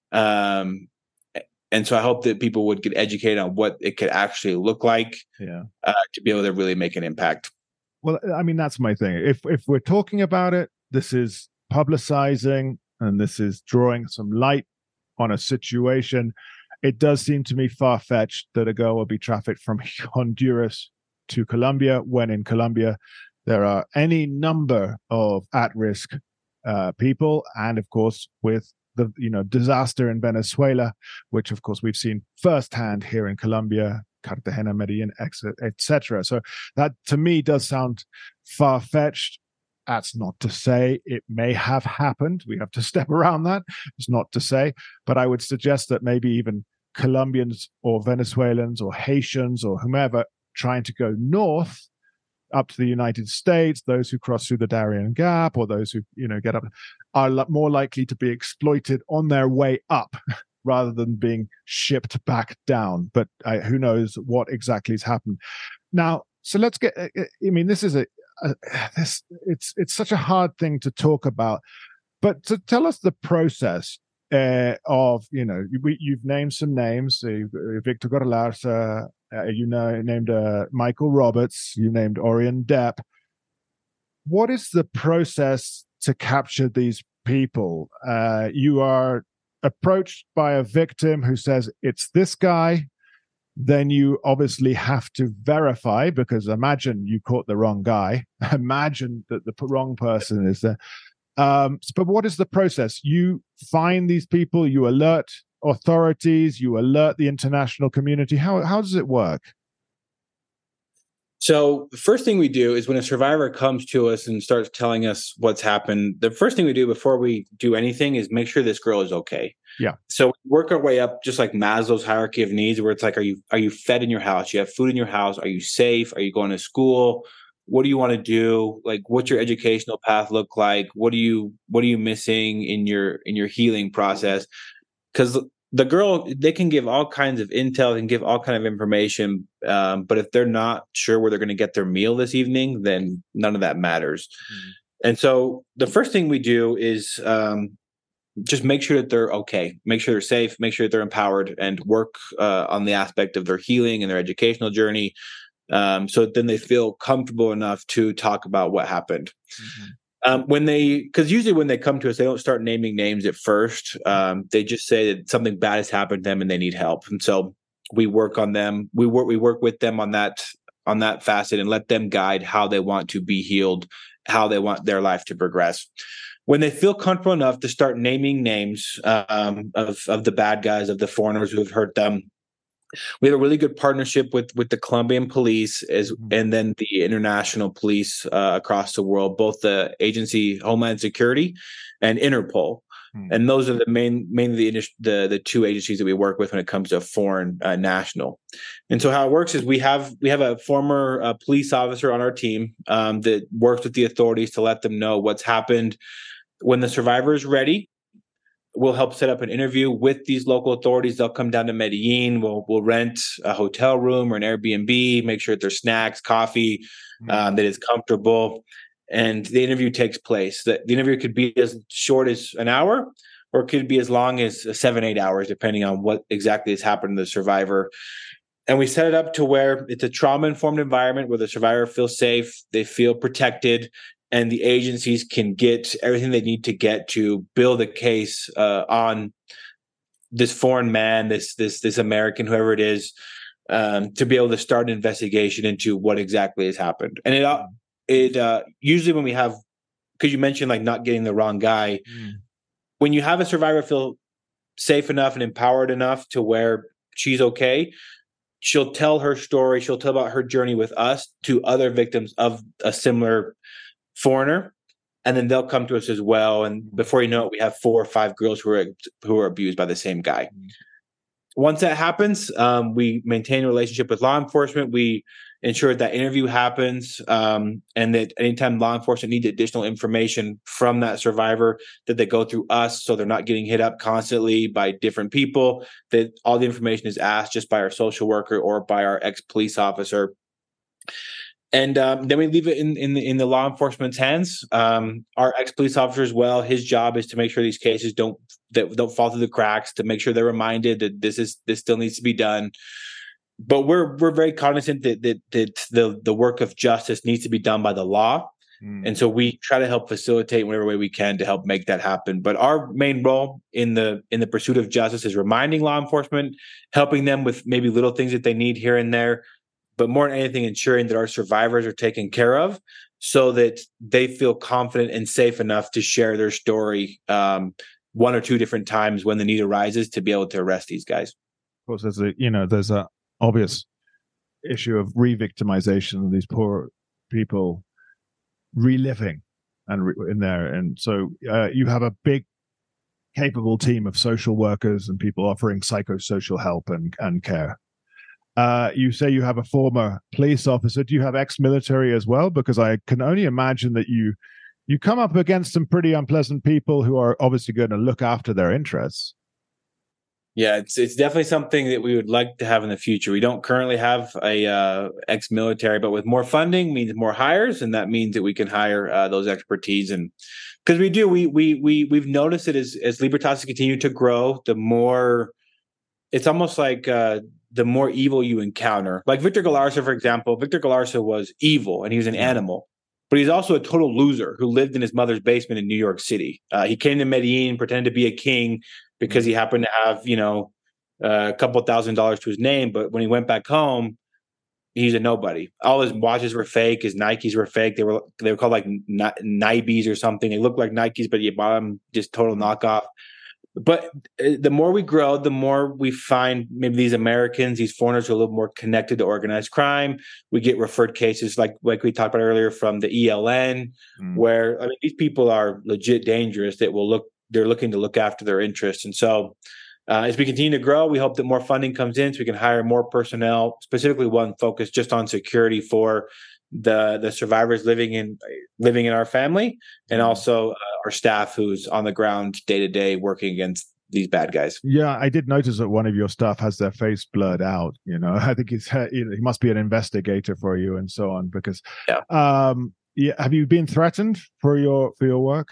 Um, and so I hope that people would get educated on what it could actually look like yeah. uh, to be able to really make an impact. Well, I mean, that's my thing. If if we're talking about it, this is publicizing and this is drawing some light on a situation. It does seem to me far-fetched that a girl will be trafficked from Honduras to Colombia when in Colombia there are any number of at-risk uh, people, and of course, with the you know disaster in Venezuela, which of course we've seen firsthand here in Colombia, Cartagena, Medellin, et cetera. So that to me does sound far-fetched. That's not to say it may have happened. We have to step around that. It's not to say, but I would suggest that maybe even Colombians or Venezuelans or Haitians or whomever trying to go north up to the United States, those who cross through the Darien Gap or those who, you know, get up, are more likely to be exploited on their way up rather than being shipped back down. But uh, who knows what exactly has happened. Now, so let's get, I mean, this is a, a this, it's, it's such a hard thing to talk about, but to tell us the process uh, of, you know, we, you've named some names, uh, Victor Galarza, Uh, you know, named uh, Michael Roberts, you named Orion Depp. What is the process to capture these people? Uh, you are approached by a victim who says, it's this guy. Then you obviously have to verify, because imagine you caught the wrong guy. Imagine that the wrong person is there. Um, but what is the process? You find these people, you alert authorities, you alert the international community. How how does it work? So the first thing we do is when a survivor comes to us and starts telling us what's happened, the first thing we do before we do anything is make sure this girl is okay. Yeah. So we work our way up, just like Maslow's hierarchy of needs, where it's like, are you are you fed in your house? You have food in your house? Are you safe? Are you going to school? What do you want to do? Like, what's your educational path look like? What do you what are you missing in your in your healing process? Because the girl, they can give all kinds of intel, they can give all kind of information, um, but if they're not sure where they're going to get their meal this evening, then none of that matters. Mm. And so the first thing we do is um, just make sure that they're okay, make sure they're safe, make sure that they're empowered, and work uh, on the aspect of their healing and their educational journey, um, so that then they feel comfortable enough to talk about what happened. Mm-hmm. Um, when they, because usually when they come to us, they don't start naming names at first. Um, they just say that something bad has happened to them and they need help. And so we work on them. We work, we work with them on that, on that facet, and let them guide how they want to be healed, how they want their life to progress. When they feel comfortable enough to start naming names um, of, of the bad guys, of the foreigners who have hurt them, we have a really good partnership with with the Colombian police as, and then the international police uh, across the world, both the agency Homeland Security and Interpol. Mm. And those are the main, mainly the, the the two agencies that we work with when it comes to foreign uh, national. And so how it works is we have we have a former uh, police officer on our team um, that works with the authorities to let them know what's happened. When the survivor is ready, we'll help set up an interview with these local authorities. They'll come down to Medellin. We'll we'll rent a hotel room or an Airbnb, make sure that there's snacks, coffee, mm-hmm. um, that is comfortable. And the interview takes place. The, the interview could be as short as an hour, or it could be as long as seven, eight hours, depending on what exactly has happened to the survivor. And we set it up to where it's a trauma-informed environment where the survivor feels safe, they feel protected, and the agencies can get everything they need to get to build a case uh, on this foreign man, this this this American, whoever it is, um, to be able to start an investigation into what exactly has happened. And it uh, it uh, usually when we have, because you mentioned like not getting the wrong guy, mm. when you have a survivor feel safe enough and empowered enough to where she's okay, she'll tell her story. She'll tell about her journey with us to other victims of a similar foreigner, and then they'll come to us as well. And before you know it, we have four or five girls who are who are abused by the same guy. Mm-hmm. Once that happens, um, we maintain a relationship with law enforcement. We ensure that interview happens, um, and that anytime law enforcement needs additional information from that survivor, that they go through us, so they're not getting hit up constantly by different people. That all the information is asked just by our social worker or by our ex-police officer. And um, then we leave it in, in, the, in the law enforcement's hands. Um, our ex-police officer as well, his job is to make sure these cases don't that don't fall through the cracks, to make sure they're reminded that this is this still needs to be done. But we're we're very cognizant that that, that the, the work of justice needs to be done by the law. Mm. And so we try to help facilitate whatever way we can to help make that happen. But our main role in the in the pursuit of justice is reminding law enforcement, helping them with maybe little things that they need here and there, but more than anything, ensuring that our survivors are taken care of so that they feel confident and safe enough to share their story um, one or two different times when the need arises to be able to arrest these guys. Of course, there's a, you know, there's a obvious issue of re-victimization of these poor people reliving and re- in there. And so uh, you have a big, capable team of social workers and people offering psychosocial help and, and care. Uh, you say you have a former police officer. Do you have ex-military as well? Because I can only imagine that you you come up against some pretty unpleasant people who are obviously going to look after their interests. Yeah, it's it's definitely something that we would like to have in the future. We don't currently have a uh, ex-military, but with more funding means more hires, and that means that we can hire uh, those expertise. And because we do, we we we we've noticed that as as Libertas continue to grow, the more it's almost like. Uh, the more evil you encounter. Like Victor Galarza, for example, Victor Galarza was evil and he was an animal, but he's also a total loser who lived in his mother's basement in New York City. Uh, he came to Medellin, pretended to be a king because he happened to have, you know, uh, a couple thousand dollars to his name. But when he went back home, he's a nobody. All his watches were fake. His Nikes were fake. They were, they were called like Nibes or something. They looked like Nikes, but you bought them just total knockoff. But the more we grow, the more we find maybe these Americans, these foreigners are a little more connected to organized crime. We get referred cases like like we talked about earlier from the E L N, mm. where I mean these people are legit dangerous. That will look they're looking to look after their interests. And so, uh, as we continue to grow, we hope that more funding comes in so we can hire more personnel, specifically one focused just on security for the the survivors living in living in our family, and also uh, our staff who's on the ground day to day working against these bad guys. Yeah, I did notice that one of your staff has their face blurred out. You know, I think he's he must be an investigator for you and so on. Because, yeah, um, yeah, have you been threatened for your for your work?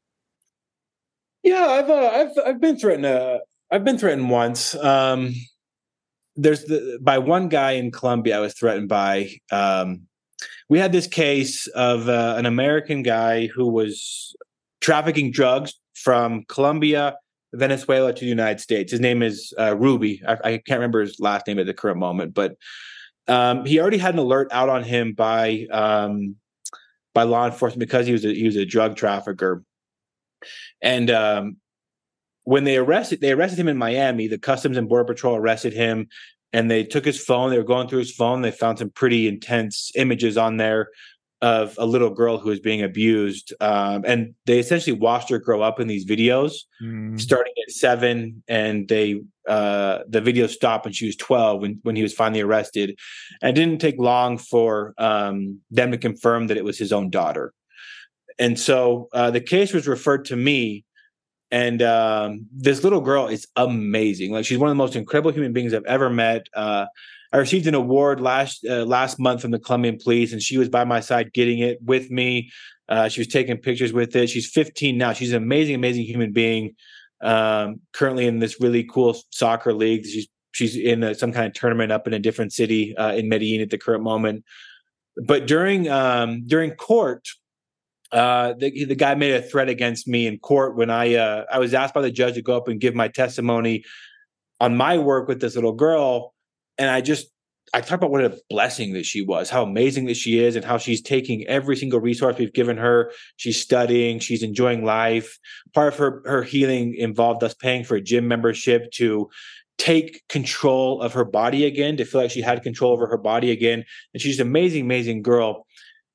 Yeah, I've uh, I've I've been threatened. Uh, I've been threatened once. Um, there's the by one guy in Colombia I was threatened by. Um, We had this case of uh, an American guy who was trafficking drugs from Colombia, Venezuela to the United States. His name is uh, Ruby. I, I can't remember his last name at the current moment, but um, he already had an alert out on him by um, by law enforcement because he was a, he was a drug trafficker. And um, when they arrested, they arrested him in Miami. The Customs and Border Patrol arrested him. And they took his phone. They were going through his phone. They found some pretty intense images on there of a little girl who was being abused. Um, and they essentially watched her grow up in these videos, mm. starting at seven. And they uh, the video stopped when she was twelve, when, when he was finally arrested. And it didn't take long for um, them to confirm that it was his own daughter. And so uh, the case was referred to me. And um, this little girl is amazing. Like, she's one of the most incredible human beings I've ever met. Uh, I received an award last uh, last month from the Colombian police, and she was by my side getting it with me. Uh, she was taking pictures with it. She's fifteen now. She's an amazing, amazing human being. Um, currently in this really cool soccer league. She's she's in a, some kind of tournament up in a different city uh, in Medellin at the current moment. But during um, during court. Uh, the, the guy made a threat against me in court when I uh, I was asked by the judge to go up and give my testimony on my work with this little girl. And I just, I talk about what a blessing that she was, how amazing that she is, and how she's taking every single resource we've given her. She's studying, she's enjoying life. Part of her, her healing involved us paying for a gym membership to take control of her body again, to feel like she had control over her body again. And she's an amazing, amazing girl.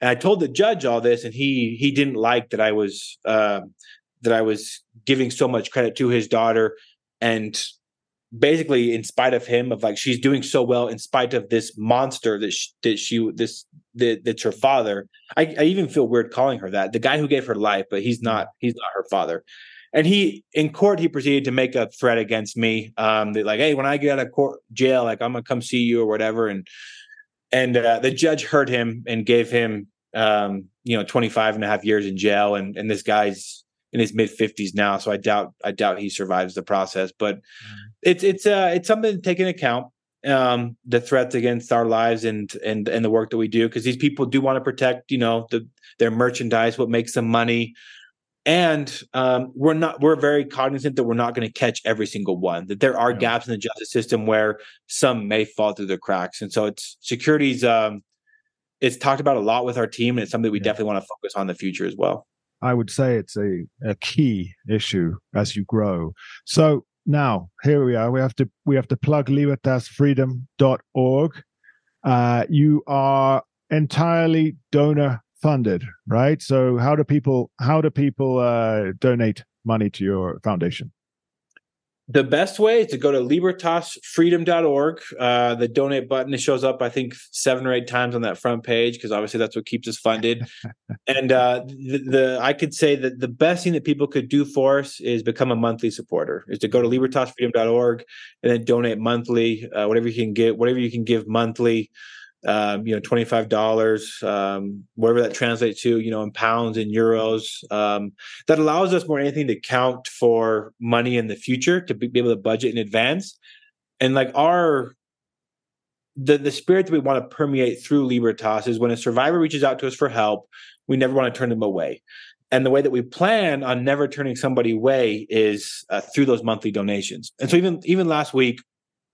And I told the judge all this, and he he didn't like that I was uh, that I was giving so much credit to his daughter, and basically in spite of him, of like she's doing so well in spite of this monster that she, that she this that, that's her father. I, I even feel weird calling her that. The guy who gave her life, but he's not he's not her father. And he in court he proceeded to make a threat against me. Um, that like, hey, when I get out of court jail, like I'm gonna come see you or whatever. And and uh, the judge heard him and gave him um, you know twenty-five and a half years in jail. And and this guy's in his mid fifties now, so I doubt I doubt he survives the process. But mm-hmm. it's it's uh it's something to take into account, um, the threats against our lives and and and the work that we do, because these people do want to protect, you know, the their merchandise, what makes them money, and um, we're not we're very cognizant that we're not going to catch every single one. That there are yeah. gaps in the justice system where some may fall through the cracks, and so it's security's um, it's talked about a lot with our team, and it's something we yeah. definitely want to focus on in the future as well. I would say it's a, a key issue as you grow. So now here we are. We have to we have to plug libertas freedom dot org. Uh, you are entirely donor funded, right? So how do people how do people uh, donate money to your foundation? The best way is to go to libertas freedom dot org. Uh, the donate button, it shows up, I think, seven or eight times on that front page, because obviously that's what keeps us funded. and uh, the, the I could say that the best thing that people could do for us is become a monthly supporter, is to go to libertas freedom dot org and then donate monthly, uh, whatever you can get, whatever you can give monthly. Um, you know, twenty-five dollars, um, whatever that translates to, you know, in pounds and euros. Um, that allows us more than anything to count for money in the future, to be, be able to budget in advance. And like our, the, the spirit that we want to permeate through Libertas is when a survivor reaches out to us for help, we never want to turn them away. And the way that we plan on never turning somebody away is uh, through those monthly donations. And so even, even last week,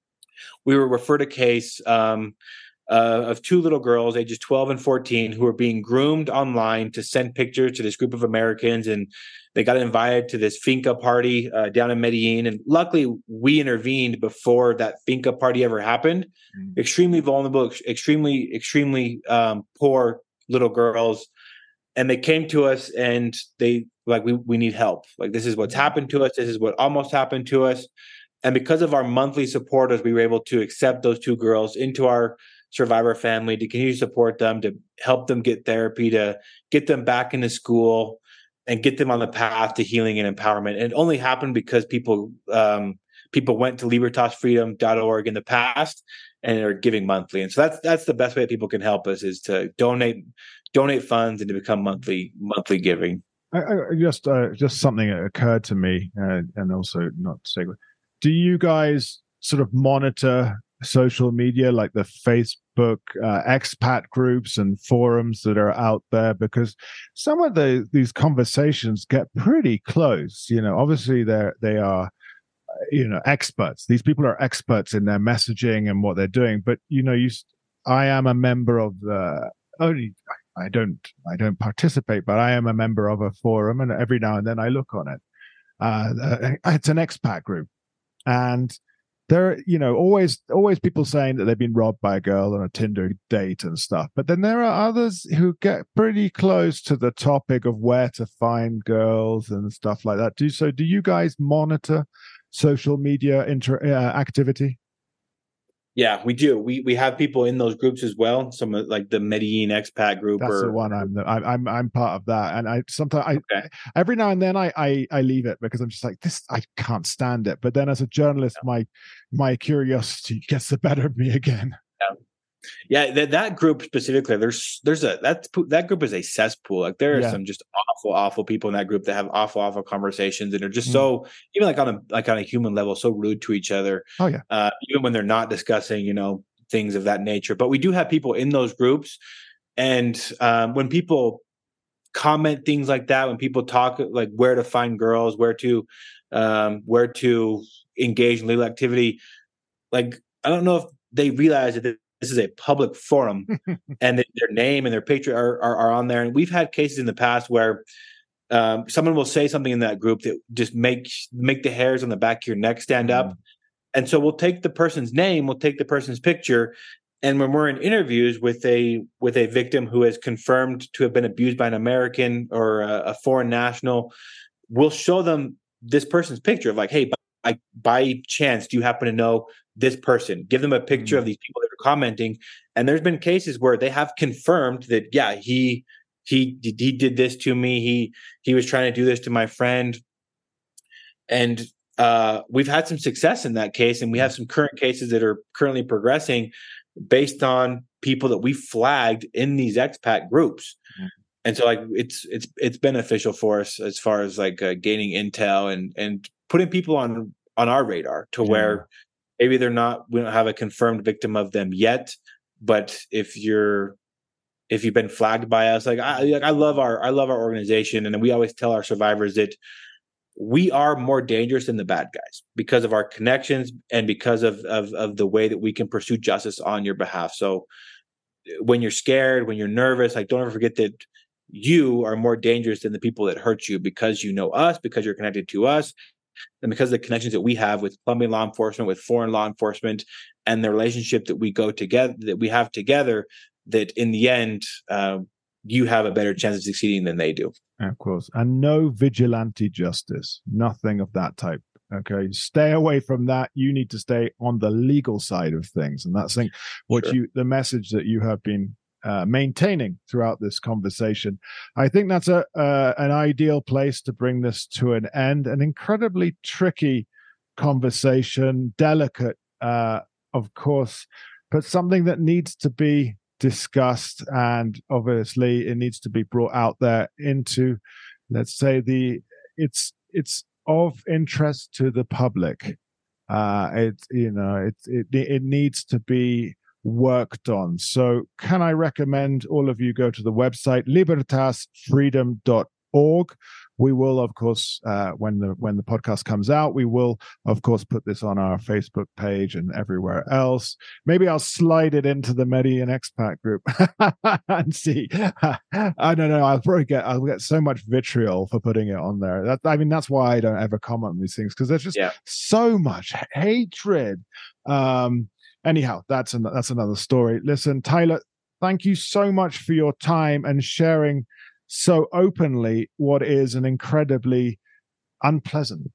we were referred a case, um, Uh, of two little girls, ages twelve and fourteen, who were being groomed online to send pictures to this group of Americans. And they got invited to this finca party uh, down in Medellin. And luckily, we intervened before that finca party ever happened. Mm-hmm. Extremely vulnerable, ex- extremely, extremely um, poor little girls. And they came to us and they like, we, we need help. Like, this is what's happened to us. This is what almost happened to us. And because of our monthly supporters, we were able to accept those two girls into our survivor family, to continue to support them, to help them get therapy, to get them back into school and get them on the path to healing and empowerment. And it only happened because people um, people went to libertas freedom dot org in the past and are giving monthly. And so that's that's the best way that people can help us, is to donate donate funds and to become monthly monthly giving. I, I just uh, just something that occurred to me, uh, and also not to say, do you guys sort of monitor social media, like the Facebook uh, expat groups and forums that are out there? Because some of the these conversations get pretty close. You know, obviously they're they are, you know, experts. These people are experts in their messaging and what they're doing. But you know, you, I am a member of the only. I don't I don't participate, but I am a member of a forum, and every now and then I look on it. Uh, it's an expat group, and there are, you know, always always people saying that they've been robbed by a girl on a Tinder date and stuff. But then there are others who get pretty close to the topic of where to find girls and stuff like that. Do so? Do you guys monitor social media inter uh, activity? Yeah, we do. We we have people in those groups as well. Some of like the Medellin expat group. That's or, the one. I'm the, I'm I'm part of that. And I sometimes I okay. every now and then I, I I leave it because I'm just like, this. I can't stand it. But then as a journalist, yeah. my my curiosity gets the better of me again. Yeah, yeah. That that group specifically, there's there's a that that group is a cesspool. Like there are yeah. some just awful awful people in that group that have awful awful conversations and are just mm. so, even like on a like on a human level, so rude to each other. Oh yeah. Uh, even when they're not discussing, you know, things of that nature. But we do have people in those groups, and um, when people comment things like that, when people talk like where to find girls, where to um, where to engage in legal activity, like I don't know if they realize that this is a public forum and that their name and their picture are, are, are on there. And we've had cases in the past where um, someone will say something in that group that just make, make the hairs on the back of your neck stand up. Mm. And so we'll take the person's name, we'll take the person's picture, And when we're in interviews with a with a victim who is confirmed to have been abused by an American or a, a foreign national, we'll show them this person's picture of like, hey, by, by chance, do you happen to know this person? Give them a picture mm-hmm. of these people that are commenting. And there's been cases where they have confirmed that, yeah, he he he did this to me. He he was trying to do this to my friend. And uh, we've had some success in that case. And we have some current cases that are currently progressing based on people that we flagged in these expat groups. Mm-hmm. And so like it's it's it's beneficial for us as far as like uh, gaining intel and and putting people on on our radar to yeah. where maybe they're not, we don't have a confirmed victim of them yet, but if you're if you've been flagged by us, like I like I love our I love our organization, and we always tell our survivors that we are more dangerous than the bad guys because of our connections and because of, of, of the way that we can pursue justice on your behalf. So when you're scared, when you're nervous, like don't ever forget that you are more dangerous than the people that hurt you because you know us, because you're connected to us, and because of the connections that we have with Colombian law enforcement, with foreign law enforcement, and the relationship that we go together, that we have together, that in the end, uh, you have a better chance of succeeding than they do. Of course. And no vigilante justice, nothing of that type. Okay. Stay away from that. You need to stay on the legal side of things. And that's thing, what sure. you, the message that you have been uh, maintaining throughout this conversation. I think that's a, uh, an ideal place to bring this to an end. An incredibly tricky conversation, delicate, uh, of course, but something that needs to be discussed, and obviously it needs to be brought out there into, let's say, the it's it's of interest to the public. Uh it's you know it it it needs to be worked on. So can I recommend all of you go to the website libertas freedom dot org. We will, of course, uh, when the when the podcast comes out, we will, of course, put this on our Facebook page and everywhere else. Maybe I'll slide it into the Medellin expat group and see. I don't know. I'll probably get I'll get so much vitriol for putting it on there. That, I mean, that's why I don't ever comment on these things, because there's just yeah. so much hatred. Um, anyhow, that's an, that's another story. Listen, Tyler, thank you so much for your time and sharing so openly what is an incredibly unpleasant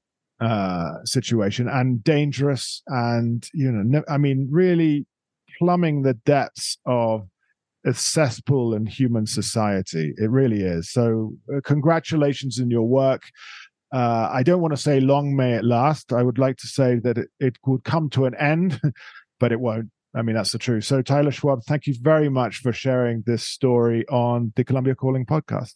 uh, situation and dangerous, and you know, ne- I mean, really plumbing the depths of a cesspool in human society. It really is. So, uh, congratulations in your work. Uh, I don't want to say long may it last. I would like to say that it, it would come to an end, but it won't. I mean, that's the truth. So, Tyler Schwab, thank you very much for sharing this story on the Colombia Calling podcast.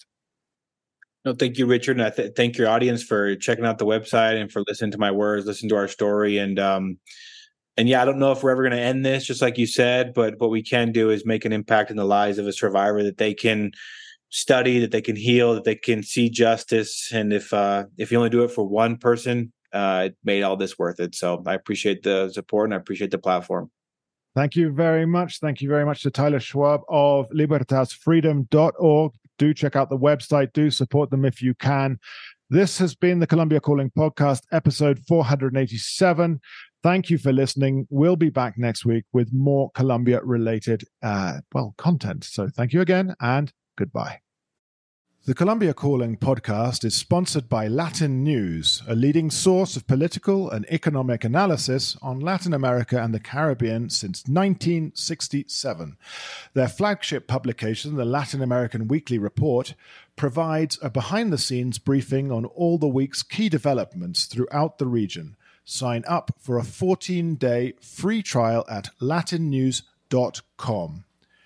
No, thank you, Richard. And I th- thank your audience for checking out the website and for listening to my words, listening to our story. And, um, and yeah, I don't know if we're ever going to end this, just like you said, but what we can do is make an impact in the lives of a survivor, that they can study, that they can heal, that they can see justice. And if, uh, if you only do it for one person, uh, it made all this worth it. So I appreciate the support and I appreciate the platform. Thank you very much. Thank you very much to Tyler Schwab of libertas freedom dot org. Do check out the website. Do support them if you can. This has been the Colombia Calling Podcast, episode four hundred eighty-seven. Thank you for listening. We'll be back next week with more Colombia-related, uh, well, content. So thank you again, and goodbye. The Colombia Calling podcast is sponsored by Latin News, a leading source of political and economic analysis on Latin America and the Caribbean since nineteen sixty-seven. Their flagship publication, the Latin American Weekly Report, provides a behind-the-scenes briefing on all the week's key developments throughout the region. Sign up for a fourteen-day free trial at latin news dot com.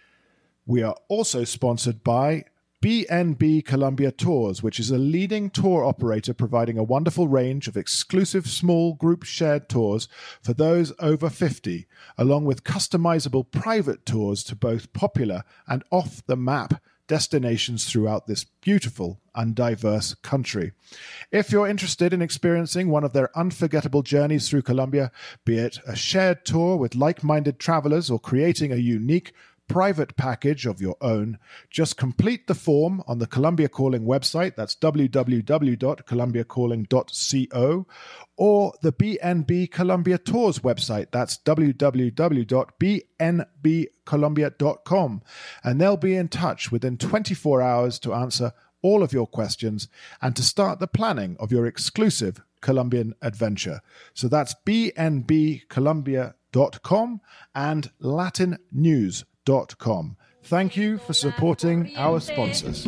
We are also sponsored by B N B Colombia Tours, which is a leading tour operator providing a wonderful range of exclusive small group shared tours for those over fifty, along with customizable private tours to both popular and off-the-map destinations throughout this beautiful and diverse country. If you're interested in experiencing one of their unforgettable journeys through Colombia, be it a shared tour with like-minded travelers or creating a unique private package of your own, just complete the form on the Columbia Calling website, that's w w w dot columbia calling dot co, or the B N B Columbia Tours website, that's w w w dot b n b columbia dot com, and they'll be in touch within twenty-four hours to answer all of your questions and to start the planning of your exclusive Colombian adventure. So that's b n b columbia dot com and latin news dot com. Thank you for supporting our sponsors.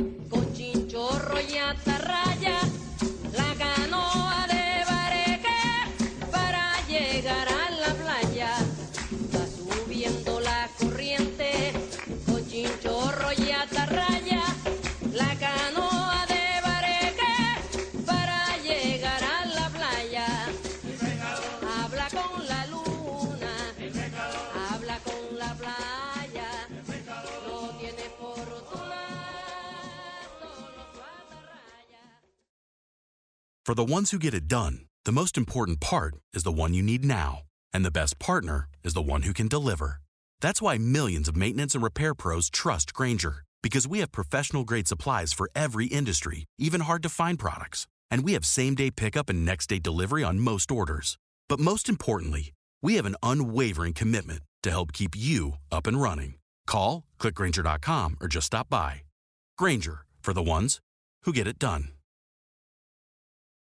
For the ones who get it done, the most important part is the one you need now. And the best partner is the one who can deliver. That's why millions of maintenance and repair pros trust Grainger, because we have professional-grade supplies for every industry, even hard-to-find products. And we have same-day pickup and next-day delivery on most orders. But most importantly, we have an unwavering commitment to help keep you up and running. Call, click Grainger dot com, or just stop by. Grainger, for the ones who get it done.